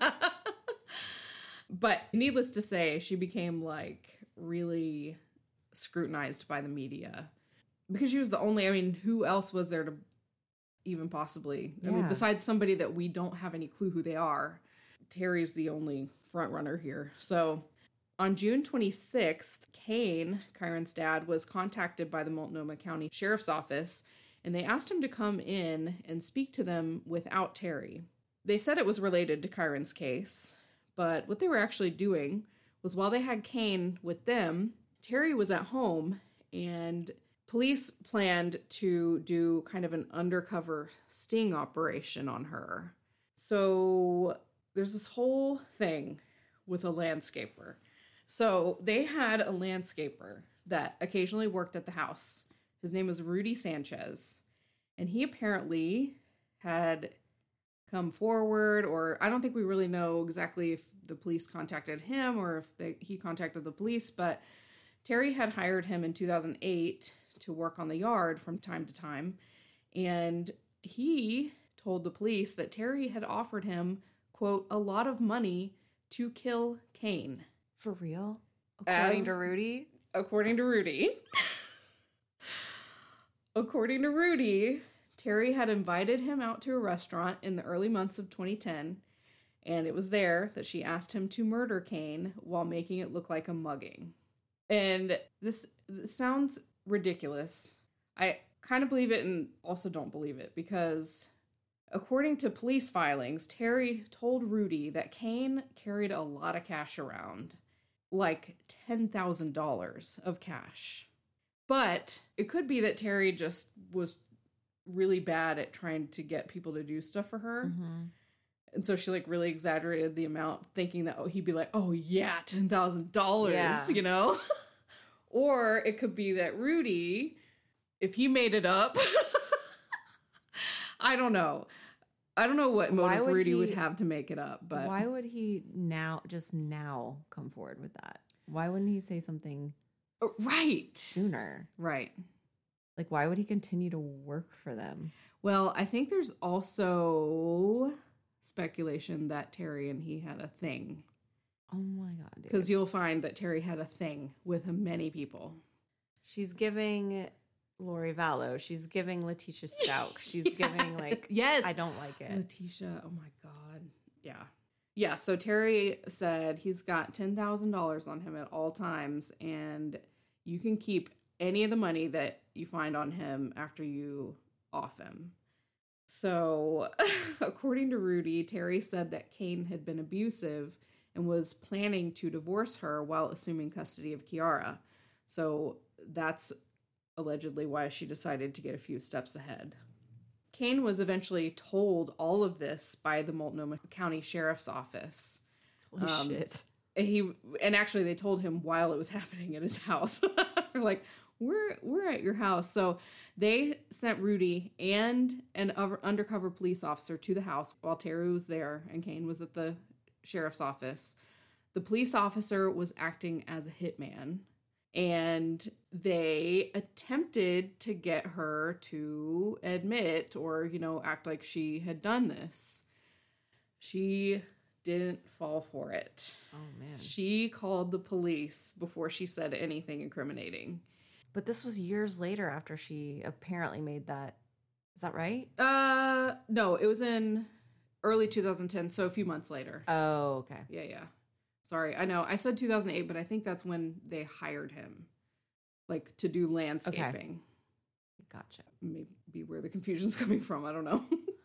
But needless to say, she became like really scrutinized by the media because she was the only, who else was there to even possibly, Yeah. besides somebody that we don't have any clue who they are. Terry's the only front runner here. So on June 26th, Kane, Kyron's dad, was contacted by the Multnomah County Sheriff's Office, and they asked him to come in and speak to them without Terry. They said it was related to Kyron's case, but what they were actually doing was, while they had Kane with them, Terry was at home, and police planned to do kind of an undercover sting operation on her. So there's this whole thing with a landscaper. So they had a landscaper that occasionally worked at the house. His name was Rudy Sanchez. And he apparently had come forward, or I don't think we really know exactly if the police contacted him or if he contacted the police, but Terry had hired him in 2008 to work on the yard from time to time. And he told the police that Terry had offered him, quote, a lot of money to kill Kane. For real? According to Rudy? According to Rudy. According to Rudy, Terry had invited him out to a restaurant in the early months of 2010, and it was there that she asked him to murder Kane while making it look like a mugging. And this sounds ridiculous. I kind of believe it and also don't believe it, because According to police filings, Terry told Rudy that Kane carried a lot of cash around, like $10,000 of cash. But it could be that Terry just was really bad at trying to get people to do stuff for her. Mm-hmm. And so she like really exaggerated the amount, thinking that he'd be like, oh yeah, $10,000, Yeah. you know? Or it could be that Rudy, if he made it up, I don't know. I don't know what motive Rudy would have to make it up, but why would he now come forward with that? Why wouldn't he say something right sooner? Right. Like, why would he continue to work for them? Well, I think there's also speculation that Terry and he had a thing. Oh my God. Because you'll find that Terry had a thing with many people. She's giving Lori Vallow. She's giving Letitia Stout. She's giving like, yes, I don't like it. Letitia, oh my God. Yeah. Yeah, so Terry said he's got $10,000 on him at all times, and you can keep any of the money that you find on him after you off him. So, according to Rudy, Terry said that Kane had been abusive and was planning to divorce her while assuming custody of Kiara. So, that's allegedly why she decided to get a few steps ahead. Kane was eventually told all of this by the Multnomah County Sheriff's Office. Holy shit. And actually they told him while it was happening at his house. They're like, we're at your house. So they sent Rudy and an undercover police officer to the house while Terry was there and Kane was at the sheriff's office. The police officer was acting as a hitman, and they attempted to get her to admit or, act like she had done this. She didn't fall for it. Oh, man. She called the police before she said anything incriminating. But this was years later after she apparently made that. Is that right? No, it was in early 2010, so a few months later. Oh, okay. Yeah. Sorry, I know. I said 2008, but I think that's when they hired him, like, to do landscaping. Okay. Gotcha. Maybe where the confusion's coming from. I don't know.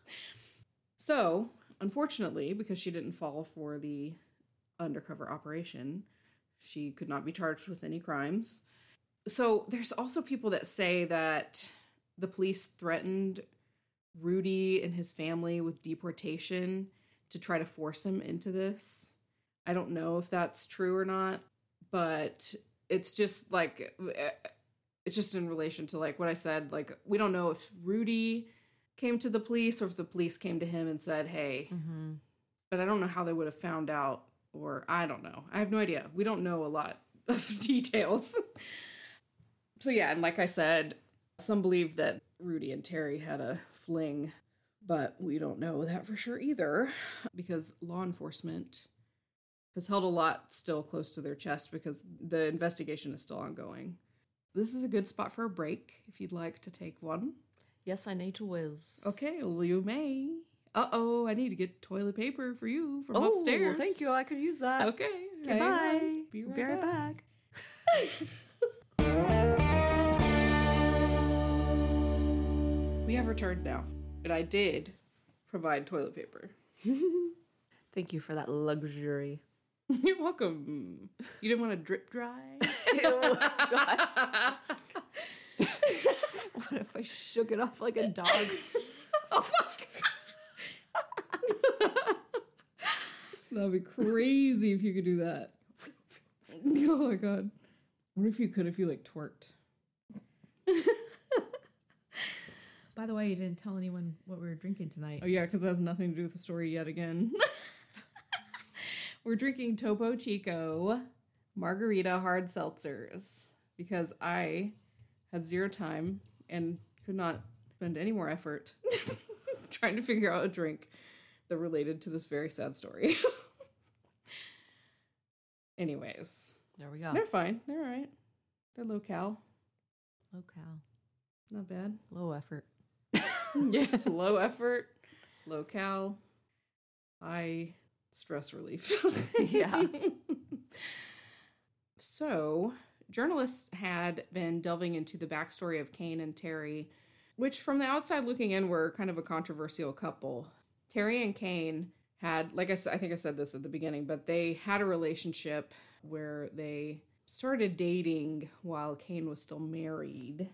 So, unfortunately, because she didn't fall for the undercover operation, she could not be charged with any crimes. So, there's also people that say that the police threatened Rudy and his family with deportation to try to force him into this. I don't know if that's true or not, but it's just like, it's just in relation to like what I said, like, we don't know if Rudy came to the police or if the police came to him and said, hey, but I don't know how they would have found out, or I don't know. I have no idea. We don't know a lot of details. So yeah, and like I said, some believe that Rudy and Terry had a fling, but we don't know that for sure either, because law enforcement has held a lot still close to their chest because the investigation is still ongoing. This is a good spot for a break if you'd like to take one. Yes, I need to whiz. Okay, well, you may. Uh-oh, I need to get toilet paper for you from upstairs. Oh, thank you. I could use that. Okay. Bye. Be Be right back. We have returned now, and I did provide toilet paper. Thank you for that luxury. You're welcome. You didn't want to drip dry? Ew, God. What if I shook it off like a dog? Oh my God. That'd be crazy if you could do that. Oh my God. What if you could if you like twerked? By the way, you didn't tell anyone what we were drinking tonight. Oh yeah, because that has nothing to do with the story yet again. We're drinking Topo Chico margarita hard seltzers because I had zero time and could not spend any more effort trying to figure out a drink that related to this very sad story. Anyways. There we go. They're fine. They're all right. They're low cal. Low cal. Not bad. Low effort. Yeah, low effort, low cal, high stress relief. Yeah. So, journalists had been delving into the backstory of Kane and Terry which from the outside looking in were kind of a controversial couple. Terry and Kane had, like I said, I think I said this at the beginning, but they had a relationship where they started dating while Kane was still married.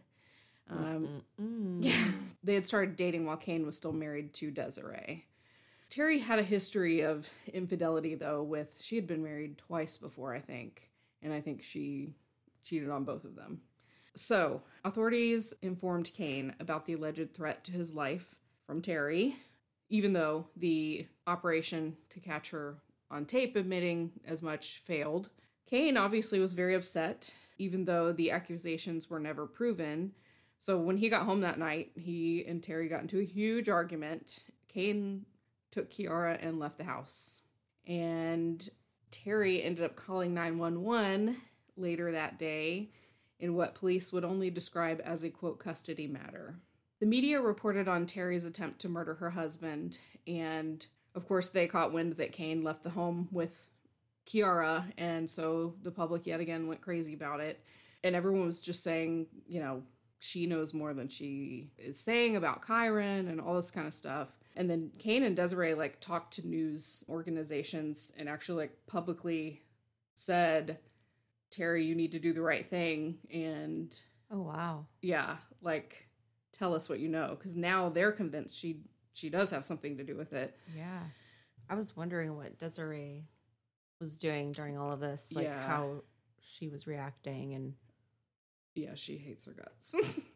They had started dating while Kane was still married to Desiree. Terry had a history of infidelity, though, she had been married twice before, I think, and I think she cheated on both of them. So, authorities informed Kane about the alleged threat to his life from Terry, even though the operation to catch her on tape admitting as much failed. Kane obviously was very upset, even though the accusations were never proven. So when he got home that night, he and Terry got into a huge argument. Kane took Kiara and left the house. And Terry ended up calling 911 later that day in what police would only describe as a, quote, custody matter. The media reported on Terry's attempt to murder her husband, and of course they caught wind that Kane left the home with Kiara, and so the public yet again went crazy about it. And everyone was just saying, she knows more than she is saying about Kyron and all this kind of stuff. And then Kane and Desiree talked to news organizations and actually publicly said, Terry, you need to do the right thing. And oh, wow. Yeah, tell us what you know. Because now they're convinced she does have something to do with it. Yeah. I was wondering what Desiree was doing during all of this. Yeah. How she was reacting and... Yeah, she hates her guts.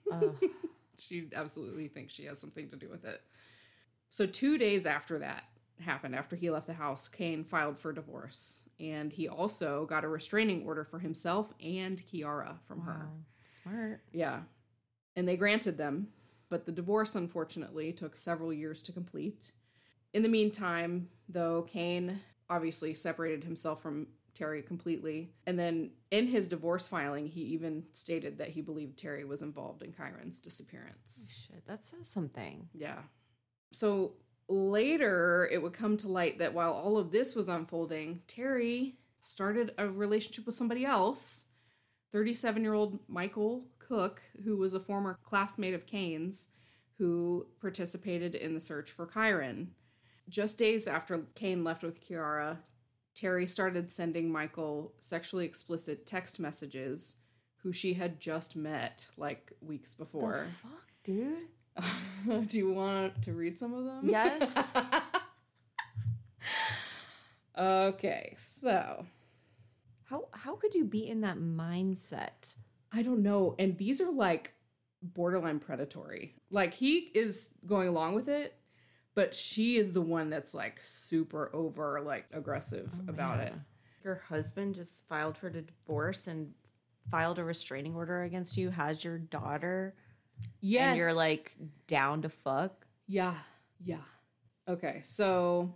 She absolutely thinks she has something to do with it. So 2 days after that happened, after he left the house, Kane filed for divorce. And he also got a restraining order for himself and Kiara from her. Smart. Yeah. And they granted them. But the divorce, unfortunately, took several years to complete. In the meantime, though, Kane obviously separated himself from Terry completely. And then in his divorce filing, he even stated that he believed Terry was involved in Kyron's disappearance. Oh, shit, that says something. Yeah. So later, it would come to light that while all of this was unfolding, Terry started a relationship with somebody else, 37-year-old Michael Cook, who was a former classmate of Kane's, who participated in the search for Kyron. Just days after Kane left with Kiara, Terry started sending Michael sexually explicit text messages, who she had just met weeks before. The fuck, dude? Do you want to read some of them? Yes. Okay, so how could you be in that mindset? I don't know. And these are borderline predatory. He is going along with it, but she is the one that's super over aggressive about it. Your husband just filed for divorce and filed a restraining order against you, has your daughter. Yes. And you're down to fuck. Yeah. Yeah. Okay. So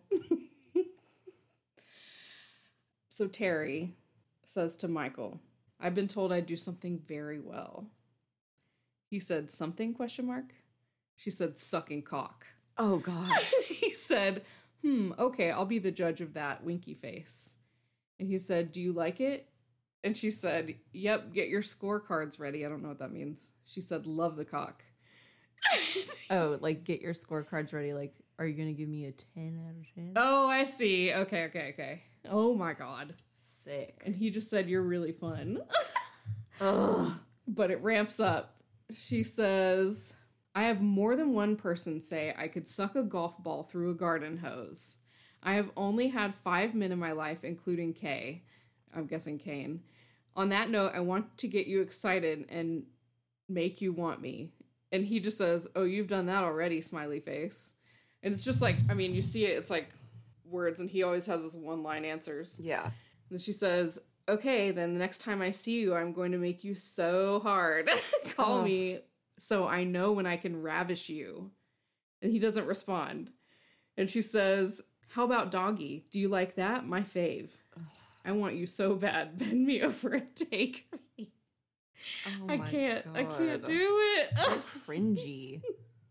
Terry says to Michael, I've been told I do something very well. He said, something, ? She said, sucking cock. Oh, God. He said, okay, I'll be the judge of that, winky face. And he said, do you like it? And she said, yep, get your scorecards ready. I don't know what that means. She said, love the cock. Oh, get your scorecards ready. Are you going to give me a 10 out of 10? Oh, I see. Okay. Oh, my God. Sick. And he just said, you're really fun. Ugh. But it ramps up. She says, I have more than one person say I could suck a golf ball through a garden hose. I have only had 5 men in my life, including Kay. I'm guessing Kane. On that note, I want to get you excited and make you want me. And he just says, oh, you've done that already, smiley face. And it's just you see it, it's words, and he always has this one-line answers. Yeah. And then she says, okay, then the next time I see you, I'm going to make you so hard. Call me so I know when I can ravish you. And he doesn't respond. And she says, how about doggy? Do you like that? My fave. I want you so bad. Bend me over and take me. Oh I can't do it. So cringy.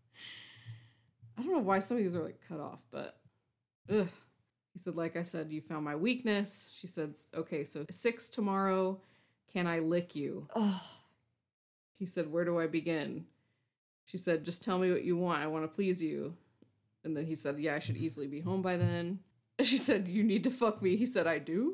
I don't know why some of these are cut off, but ugh. He said, like I said, you found my weakness. She said, okay, so 6 tomorrow. Can I lick you? Oh. He said, where do I begin? She said, just tell me what you want. I want to please you. And then he said, yeah, I should easily be home by then. And she said, you need to fuck me. He said, I do.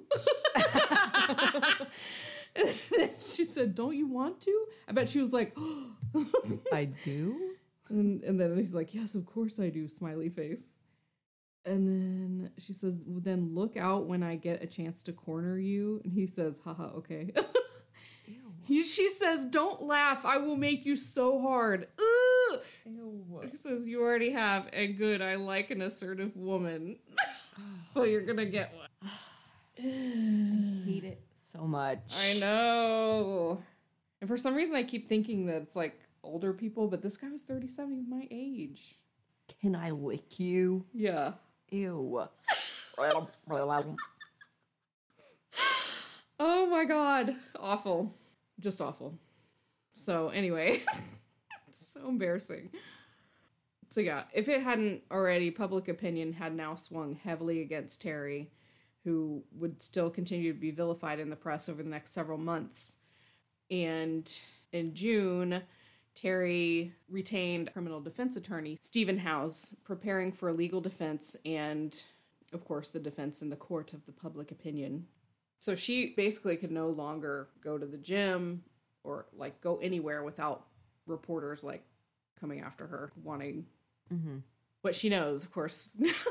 And then she said, don't you want to? I bet she was like, I do? and then he's like, yes, of course I do, smiley face. And then she says, well, then look out when I get a chance to corner you. And he says, haha, okay. She says, don't laugh. I will make you so hard. Ugh! Ew. He says, you already have. And good, I like an assertive woman. Well, you're going to get one. I hate it so much. I know. And for some reason, I keep thinking that it's like older people, but this guy was 37. He's my age. Can I lick you? Yeah. Ew. Oh my God. Awful. Just awful. So anyway, it's so embarrassing. So yeah, if it hadn't already, public opinion had now swung heavily against Terry, who would still continue to be vilified in the press over the next several months. And in June, Terry retained criminal defense attorney Stephen Howes, preparing for a legal defense and, of course, the defense in the court of the public opinion. So she basically could no longer go to the gym or like go anywhere without reporters like coming after her, wanting what she knows, of course.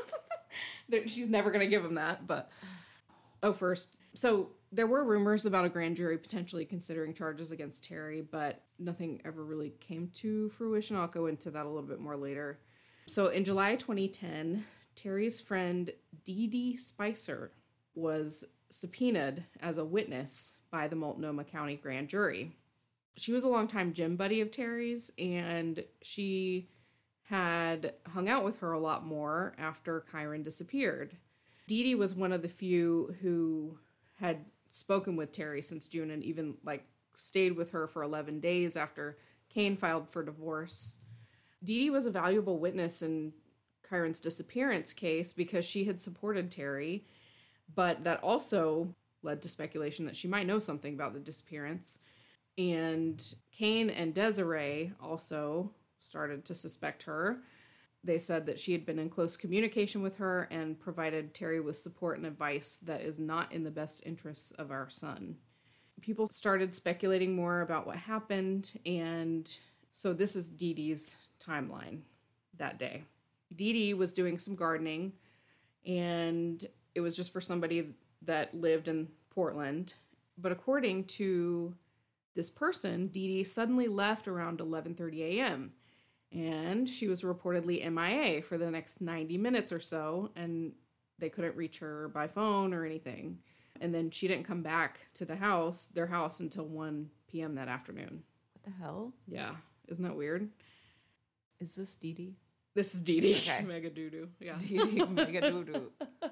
She's never going to give him that, but first. So there were rumors about a grand jury potentially considering charges against Terry, but nothing ever really came to fruition. I'll go into that a little bit more later. So in July 2010, Terry's friend Dee Dee Spicer was subpoenaed as a witness by the Multnomah County grand jury. She was a longtime gym buddy of Terry's, and she had hung out with her a lot more after Kyron disappeared. Dee Dee was one of the few who had spoken with Terry since June and even stayed with her for 11 days after Kane filed for divorce. Dee Dee was a valuable witness in Kyron's disappearance case because she had supported Terry, but that also led to speculation that she might know something about the disappearance. And Kane and Desiree also started to suspect her. They said that she had been in close communication with her and provided Terry with support and advice that is not in the best interests of our son. People started speculating more about what happened, and so this is Dee Dee's timeline that day. Dee Dee was doing some gardening, and it was just for somebody that lived in Portland. But according to this person, Dee Dee suddenly left around 11:30 a.m., and she was reportedly MIA for the next 90 minutes or so, and they couldn't reach her by phone or anything. And then she didn't come back to their house until 1 p.m. that afternoon. What the hell? Yeah. Isn't that weird? Is this Dee Dee? This is Dee Dee. Okay. Mega doo-doo. Yeah. Dee Dee mega doo-doo.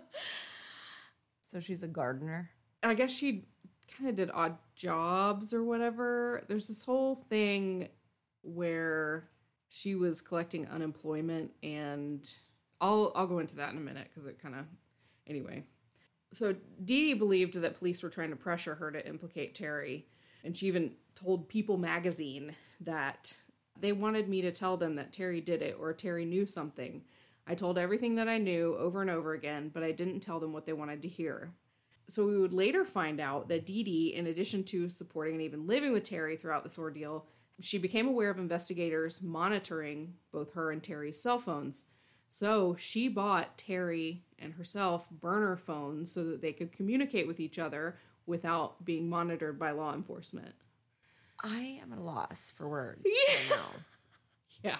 So she's a gardener? I guess she kind of did odd jobs or whatever. There's this whole thing where she was collecting unemployment, and I'll go into that in a minute because it kind of... Anyway. So Dee Dee believed that police were trying to pressure her to implicate Terry, and she even told People magazine that they wanted me to tell them that Terry did it or Terry knew something. I told everything that I knew over and over again, but I didn't tell them what they wanted to hear. So we would later find out that Dee Dee, in addition to supporting and even living with Terry throughout this ordeal, she became aware of investigators monitoring both her and Terry's cell phones. So she bought Terry and herself burner phones so that they could communicate with each other without being monitored by law enforcement. I am at a loss for words Yeah. right now.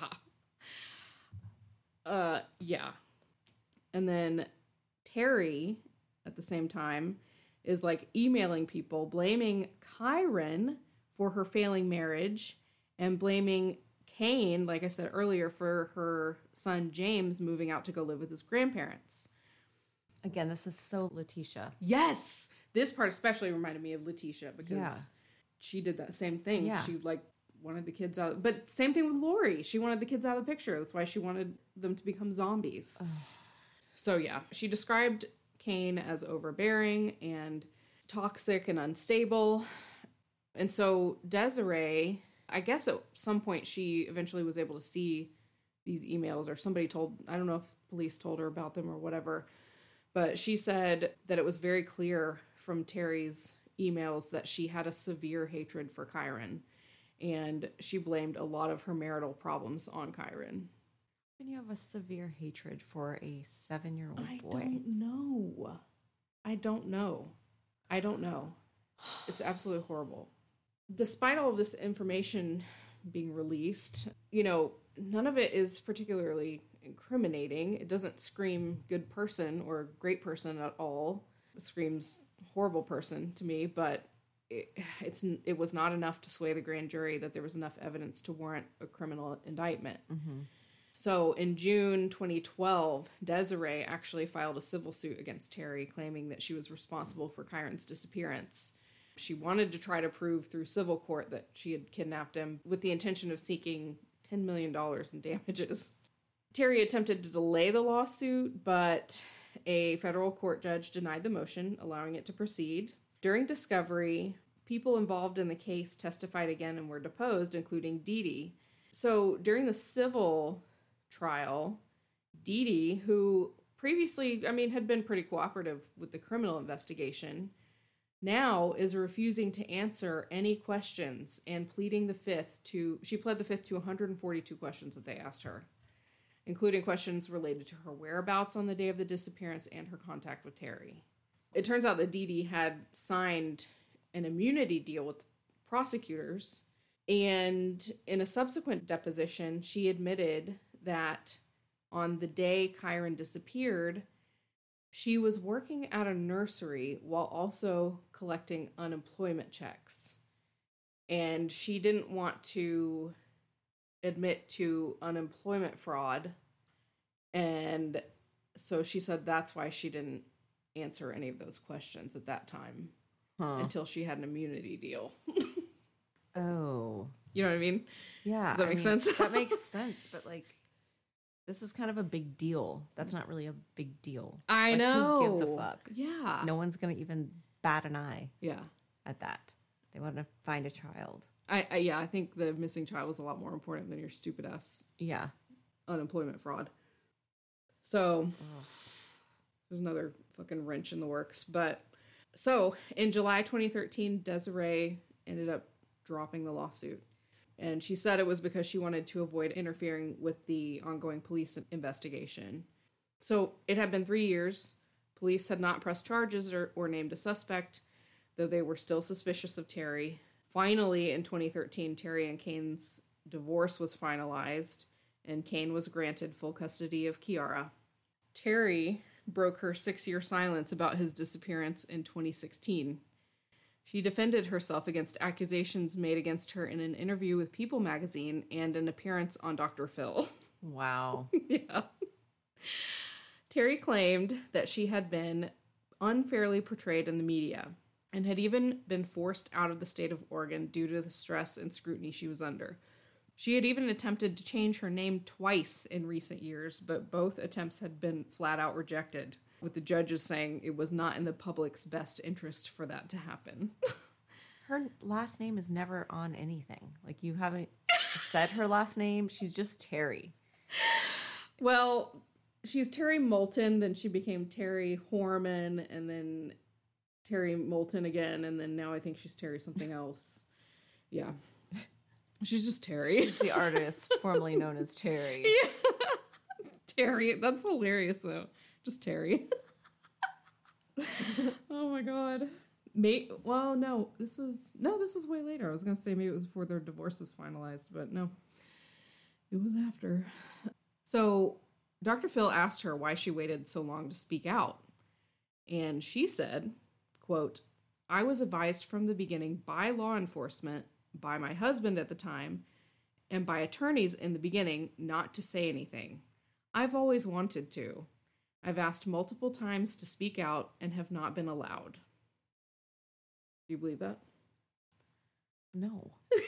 Yeah. Yeah. And then Terry, at the same time, is emailing people, blaming Kyron for her failing marriage and blaming Kane, like I said earlier, for her son James moving out to go live with his grandparents. Again, this is so Letitia. Yes! This part especially reminded me of Letitia because she did that same thing. Yeah. She wanted the kids out. But same thing with Lori. She wanted the kids out of the picture. That's why she wanted them to become zombies. So yeah, she described Kane as overbearing and toxic and unstable. And so Desiree I guess at some point she eventually was able to see these emails, or somebody told, I don't know if police told her about them or whatever, but she said that it was very clear from Terry's emails that she had a severe hatred for Kyron, and she blamed a lot of her marital problems on Kyron. When you have a severe hatred for a 7-year-old boy. I don't know. It's absolutely horrible. Despite all of this information being released, none of it is particularly incriminating. It doesn't scream good person or great person at all. It screams horrible person to me, but it was not enough to sway the grand jury that there was enough evidence to warrant a criminal indictment. Mm-hmm. So in June 2012, Desiree actually filed a civil suit against Terry, claiming that she was responsible for Kyron's disappearance. She wanted to try to prove through civil court that she had kidnapped him with the intention of seeking $10 million in damages. Terry attempted to delay the lawsuit, but a federal court judge denied the motion, allowing it to proceed. During discovery, people involved in the case testified again and were deposed, including Dee Dee. So during the civil trial, Dee Dee, who previously, had been pretty cooperative with the criminal investigation, now is refusing to answer any questions and pleading the fifth to 142 questions that they asked her, including questions related to her whereabouts on the day of the disappearance and her contact with Terry. It turns out that Dee Dee had signed an immunity deal with prosecutors, and in a subsequent deposition, she admitted that on the day Kyron disappeared, she was working at a nursery while also collecting unemployment checks. And she didn't want to admit to unemployment fraud. And so she said that's why she didn't answer any of those questions at that time until she had an immunity deal. Oh. You know what I mean? Yeah. Does that make sense? That makes sense, but this is kind of a big deal. That's not really a big deal. I know. Who gives a fuck? Yeah. No one's going to even bat an eye at that. They want to find a child. I think the missing child is a lot more important than your stupid ass unemployment fraud. So there's another fucking wrench in the works. But so in July 2013, Desiree ended up dropping the lawsuit. And she said it was because she wanted to avoid interfering with the ongoing police investigation. So it had been 3 years. Police had not pressed charges or named a suspect, though they were still suspicious of Terry. Finally, in 2013, Terry and Kane's divorce was finalized, and Kane was granted full custody of Kiara. Terry broke her 6-year silence about his disappearance in 2016. She defended herself against accusations made against her in an interview with People magazine and an appearance on Dr. Phil. Wow. Yeah. Terry claimed that she had been unfairly portrayed in the media and had even been forced out of the state of Oregon due to the stress and scrutiny she was under. She had even attempted to change her name twice in recent years, but both attempts had been flat out rejected, with the judges saying it was not in the public's best interest for that to happen. Her last name is never on anything. You haven't said her last name. She's just Terry. Well, she's Terry Moulton, then she became Terry Horman, and then Terry Moulton again, and then now I think she's Terry something else. Yeah. She's just Terry. She's the artist formerly known as Terry. Yeah. Terry. That's hilarious, though. Just Terry. Oh my god. No, this was way later. I was gonna say maybe it was before their divorce was finalized, but no. It was after. So Dr. Phil asked her why she waited so long to speak out. And she said, quote, "I was advised from the beginning by law enforcement, by my husband at the time, and by attorneys in the beginning not to say anything. I've always wanted to. I've asked multiple times to speak out and have not been allowed." Do you believe that? No.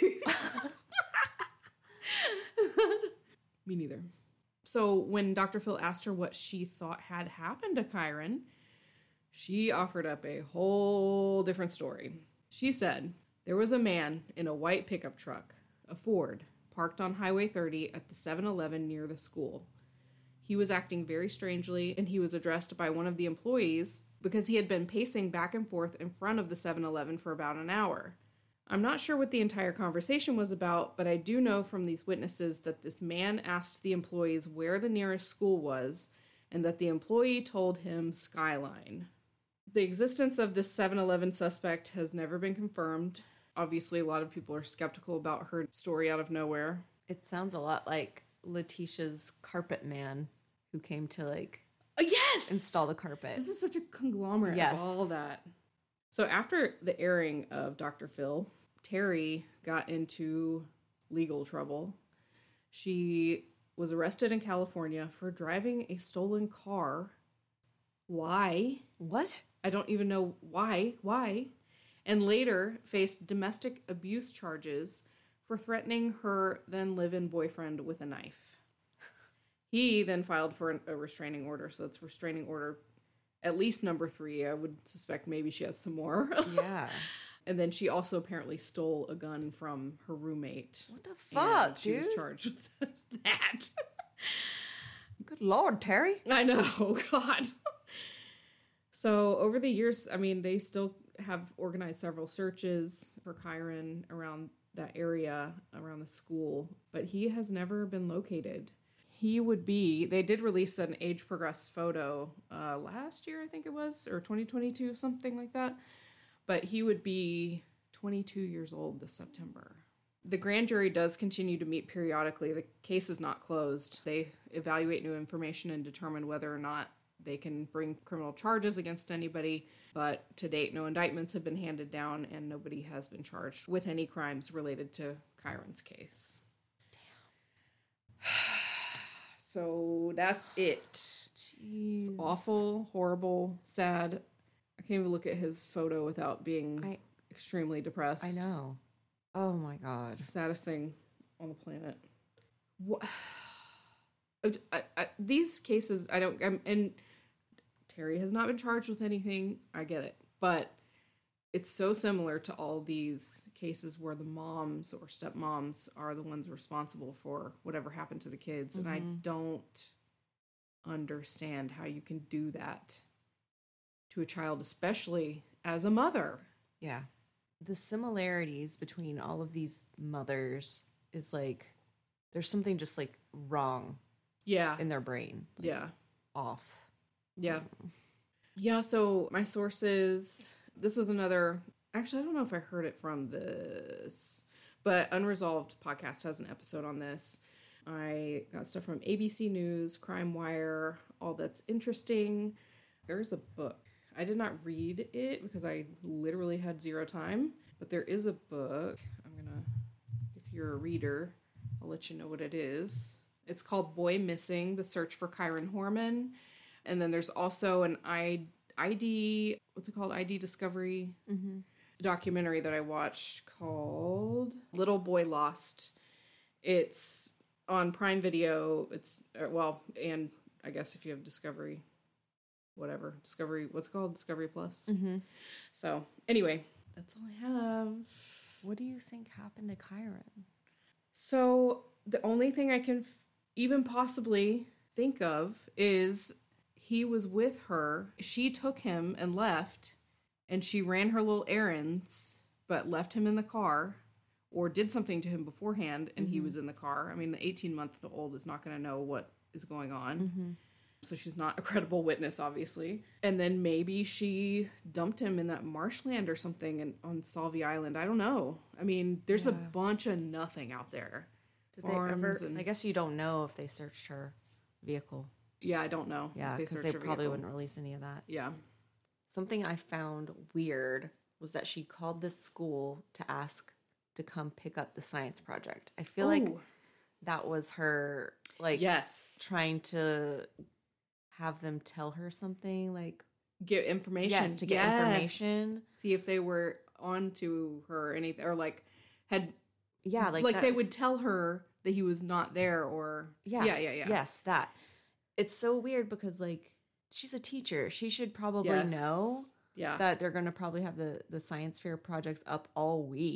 Me neither. So when Dr. Phil asked her what she thought had happened to Kyron, she offered up a whole different story. She said, "There was a man in a white pickup truck, a Ford, parked on Highway 30 at the 7-Eleven near the school. He was acting very strangely, and he was addressed by one of the employees because he had been pacing back and forth in front of the 7-Eleven for about an hour. I'm not sure what the entire conversation was about, but I do know from these witnesses that this man asked the employees where the nearest school was, and that the employee told him Skyline. The existence of this 7-Eleven suspect has never been confirmed. Obviously, a lot of people are skeptical about her story out of nowhere. It sounds a lot like Letitia's carpet man who came to like Yes! install the carpet. This is such a conglomerate Yes. of all that. So after the airing of Dr. Phil, Terry got into legal trouble. She was arrested in California for driving a stolen car. Why? What? I don't even know why. Why? And later faced domestic abuse charges for threatening her then live-in boyfriend with a knife. He then filed for a restraining order, so that's restraining order at least number 3. I would suspect maybe she has some more. Yeah. And then she also apparently stole a gun from her roommate. What the fuck, and she dude? was charged with that. Good Lord, Terry. I know, God. So over the years, I mean, they still have organized several searches for Kyron around that area, around the school, but he has never been located. They did release an age-progressed photo last year, I think it was, or 2022, something like that. But he would be 22 years old this September. The grand jury does continue to meet periodically. The case is not closed. They evaluate new information and determine whether or not they can bring criminal charges against anybody. But to date, no indictments have been handed down and nobody has been charged with any crimes related to Kyron's case. Damn. So that's it. Jeez. It's awful, horrible, sad. I can't even look at his photo without being extremely depressed. I know. Oh my God. It's the saddest thing on the planet. What? These cases, and Terry has not been charged with anything. I get it. But it's so similar to all these cases where the moms or stepmoms are the ones responsible for whatever happened to the kids. Mm-hmm. And I don't understand how you can do that to a child, especially as a mother. Yeah. The similarities between all of these mothers is like, there's something just like wrong Yeah. in their brain. Like, Yeah. Off. Yeah. Yeah, so my sources, this was another, actually, I don't know if I heard it from this, but Unresolved Podcast has an episode on this. I got stuff from ABC News, Crime Wire, All That's Interesting. There's a book. I did not read it because I literally had zero time, but there is a book. If you're a reader, I'll let you know what it is. It's called Boy Missing, The Search for Kyron Horman. And then there's also an ID, what's it called? ID Discovery documentary that I watched called Little Boy Lost. It's on Prime Video. It's, and I guess if you have Discovery, what's it called? Discovery Plus. Mm-hmm. So anyway, that's all I have. What do you think happened to Kyron? So the only thing I can even possibly think of is he was with her. She took him and left, and she ran her little errands, but left him in the car or did something to him beforehand, and he was in the car. I mean, the 18-month-old is not going to know what is going on. Mm-hmm. So she's not a credible witness, obviously. And then maybe she dumped him in that marshland or something on Salvie Island. I don't know. I mean, there's a bunch of nothing out there. Did they ever? I guess you don't know if they searched her vehicle. Yeah, I don't know. Yeah, because they probably wouldn't release any of that. Yeah. Something I found weird was that she called this school to ask to come pick up the science project. I feel like that was her, like, trying to have them tell her something, like, get information. Yes, to get information. See if they were on to her or anything, or like had. Yeah, like they would tell her that he was not there, or yeah. Yes, that. It's so weird because, like, she's a teacher. She should probably know that they're going to probably have the science fair projects up all week.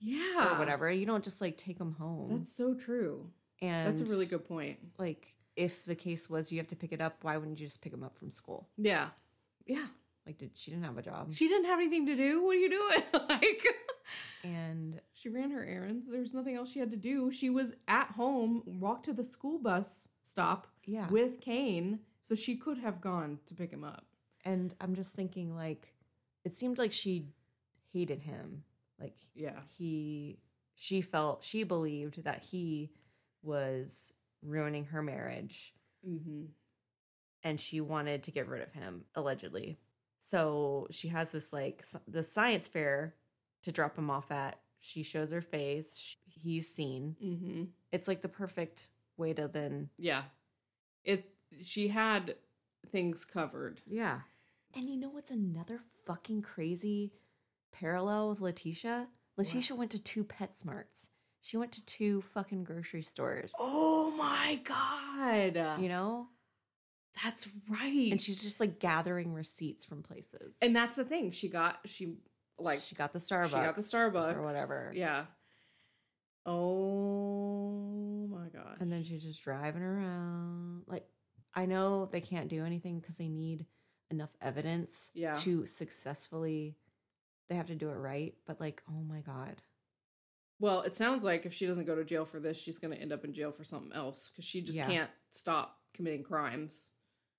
Yeah. or whatever. You don't just like take them home. That's so true. And That's a really good point. Like, if the case was you have to pick it up, why wouldn't you just pick them up from school? Yeah. Yeah. Like, she didn't have a job. She didn't have anything to do. What are you doing? Like, And she ran her errands. There's nothing else she had to do. She was at home, walked to the school bus stop yeah. with Kane, so she could have gone to pick him up. And I'm just thinking, like, it seemed like she hated him. Like, Yeah. she believed that he was ruining her marriage. Mm-hmm. And she wanted to get rid of him, allegedly. So she has this, like, the science fair to drop him off at. She shows her face. He's seen. Mm-hmm. It's like the perfect way to then... Yeah. She had things covered. Yeah. And you know what's another fucking crazy parallel with Letitia? Letitia went to 2 PetSmarts. She went to 2 fucking grocery stores. Oh my God. You know? That's right. And she's just like gathering receipts from places. And that's the thing. She got the Starbucks. She got the Starbucks. Or whatever. Yeah. Oh my gosh. And then she's just driving around. Like, I know they can't do anything because they need enough evidence to successfully, they have to do it right. But like, oh my God. Well, it sounds like if she doesn't go to jail for this, she's going to end up in jail for something else because she just can't stop committing crimes.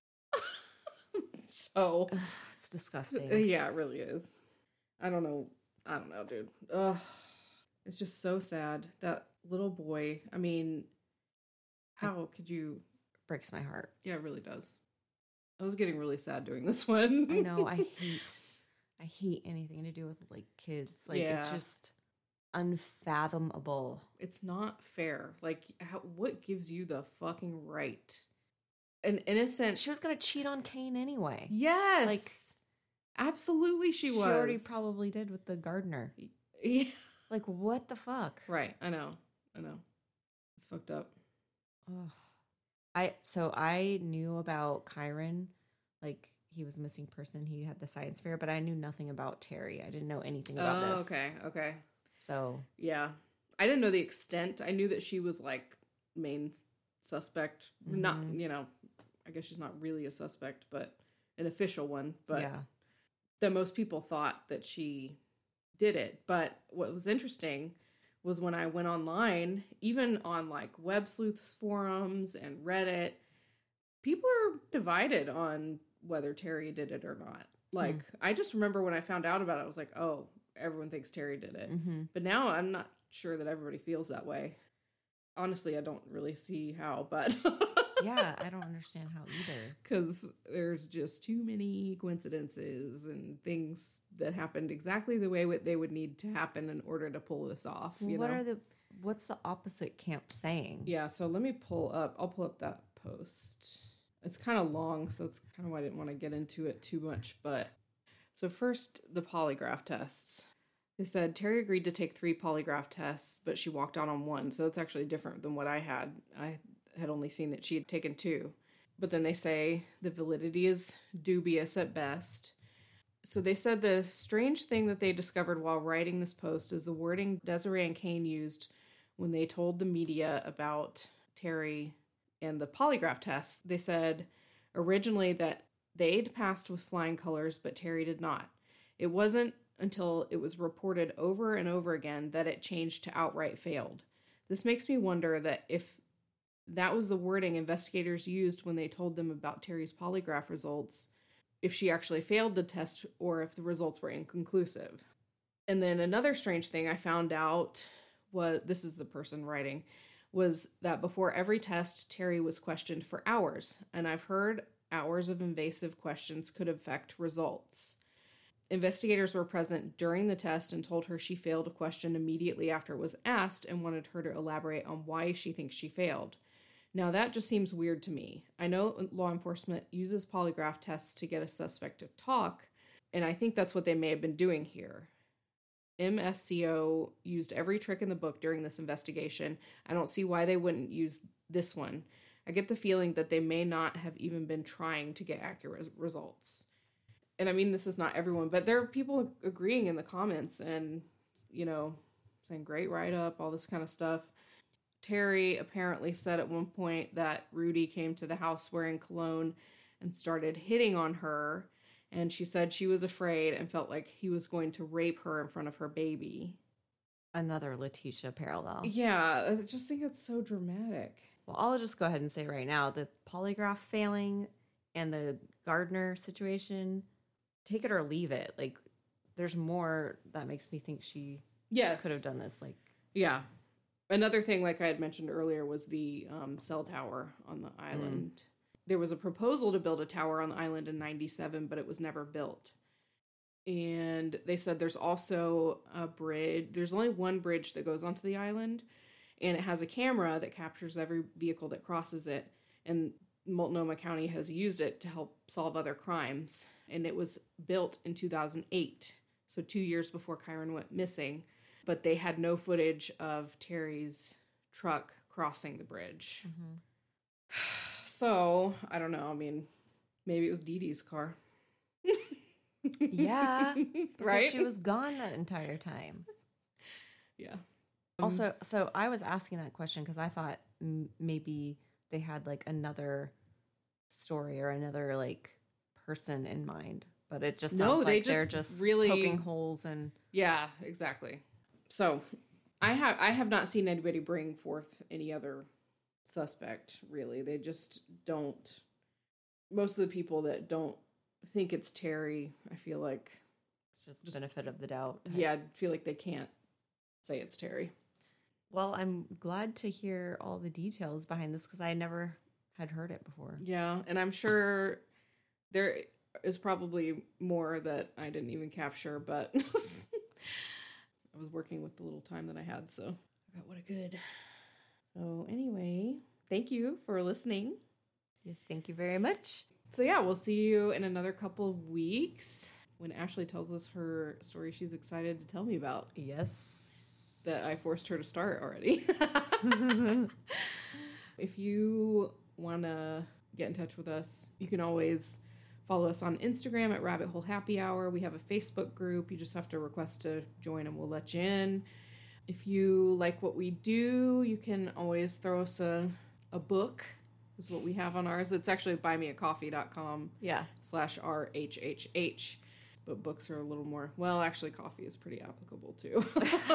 So it's disgusting. Yeah, it really is. I don't know, dude. Ugh. It's just so sad. That little boy. I mean, how could you? Breaks my heart. Yeah, it really does. I was getting really sad doing this one. I know. I hate anything to do with like kids. Like it's just unfathomable. It's not fair. Like, what gives you the fucking right? An innocent. She was gonna cheat on Kane anyway. Yes, like absolutely. She was. She already probably did with the gardener. Yeah. Like, what the fuck? Right. I know. It's fucked up. Ugh. I knew about Kyron, like he was a missing person. He had the science fair, but I knew nothing about Terry. I didn't know anything about this. Okay. So yeah, I didn't know the extent. I knew that she was like main suspect. Mm-hmm. Not, I guess she's not really a suspect, but an official one. But that most people thought that she did it. But what was interesting was when I went online, even on like Web Sleuth forums and Reddit, people are divided on whether Terry did it or not. Like, I just remember when I found out about it, I was like, oh, everyone thinks Terry did it. Mm-hmm. But now I'm not sure that everybody feels that way. Honestly, I don't really see how, but... Yeah, I don't understand how either. Because there's just too many coincidences and things that happened exactly the way they would need to happen in order to pull this off. What's the opposite camp saying? Yeah, so I'll pull up that post. It's kind of long, so that's kind of why I didn't want to get into it too much. But so first, the polygraph tests. They said Terry agreed to take 3 polygraph tests, but she walked out on 1. So that's actually different than what I had. I had only seen that she had taken 2. But then they say the validity is dubious at best. So they said the strange thing that they discovered while writing this post is the wording Desiree and Kane used when they told the media about Terry and the polygraph test. They said originally that they'd passed with flying colors, but Terry did not. It wasn't until it was reported over and over again that it changed to outright failed. This makes me wonder that if that was the wording investigators used when they told them about Terry's polygraph results, if she actually failed the test or if the results were inconclusive. And then another strange thing I found out was, this is the person writing, was that before every test, Terry was questioned for hours. And I've heard hours of invasive questions could affect results. Investigators were present during the test and told her she failed a question immediately after it was asked and wanted her to elaborate on why she thinks she failed. Now, that just seems weird to me. I know law enforcement uses polygraph tests to get a suspect to talk, and I think that's what they may have been doing here. MSCO used every trick in the book during this investigation. I don't see why they wouldn't use this one. I get the feeling that they may not have even been trying to get accurate results. And I mean, this is not everyone, but there are people agreeing in the comments and, saying great write-up, all this kind of stuff. Terry apparently said at one point that Rudy came to the house wearing cologne and started hitting on her. And she said she was afraid and felt like he was going to rape her in front of her baby. Another Letitia parallel. Yeah, I just think it's so dramatic. Well, I'll just go ahead and say right now, the polygraph failing and the Gardner situation, take it or leave it. Like, there's more that makes me think she Yes. could have done this. Like, Yeah. Another thing, like I had mentioned earlier, was the cell tower on the island. There was a proposal to build a tower on the island in 97, but it was never built. And they said there's also a bridge. There's only one bridge that goes onto the island, and it has a camera that captures every vehicle that crosses it. And Multnomah County has used it to help solve other crimes. And it was built in 2008, so 2 years before Kyron went missing. But they had no footage of Terry's truck crossing the bridge. So, I don't know. I mean, maybe it was Dee Dee's car. yeah, because Right? she was gone that entire time. Yeah. Also, so I was asking that question because I thought maybe they had like another story or another like person in mind, but it just No, sounds they like they're just just really- poking holes and Yeah, exactly. So, I have not seen anybody bring forth any other suspect, really. They just don't. Most of the people that don't think it's Terry, I feel like, just benefit of the doubt. type. yeah, I feel like they can't say it's Terry. Well, I'm glad to hear all the details behind this because I never had heard it before. Yeah, and I'm sure there is probably more that I didn't even capture, but I was working with the little time that I had, so I got what I could. So anyway, thank you for listening. Yes, thank you very much. So yeah, we'll see you in another couple of weeks when Ashley tells us her story she's excited to tell me about Yes. that I forced her to start already. If you want to get in touch with us, you can always follow us on Instagram at Rabbit Hole Happy Hour. We have a Facebook group. You just have to request to join and we'll let you in. If you like what we do, you can always throw us a book, is what we have on ours. It's actually buymeacoffee.com Yeah. /RHHH. But books are a little more, well, actually coffee is pretty applicable too.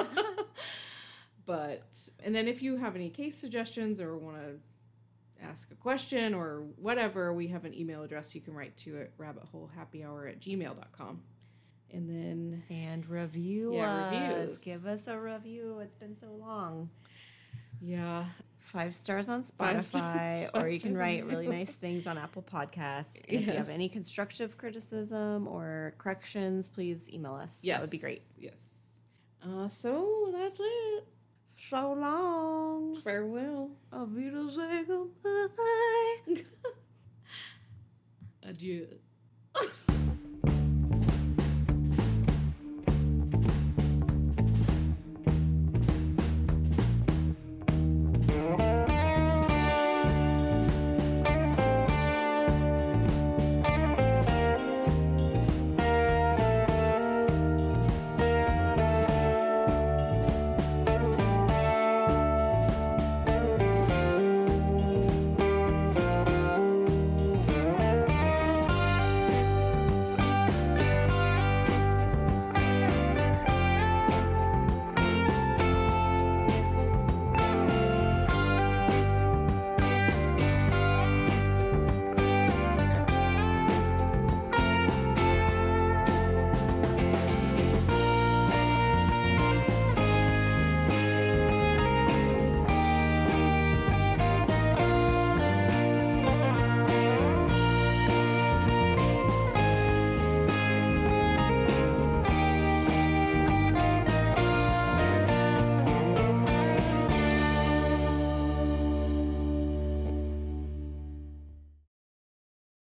And then if you have any case suggestions or want to ask a question or whatever, we have an email address you can write to at rabbitholehappyhour@gmail.com. And review Yeah, us. reviews. Give us a review. It's been so long. yeah, 5 stars on 5 Spotify, or you can stars on write there. really nice things on Apple Podcasts. And if you have Yes. any constructive criticism or corrections, please email us. yes. That would be great. Yes. So that's it. So long. Farewell. Auf Wiedersehen. Goodbye. Adieu.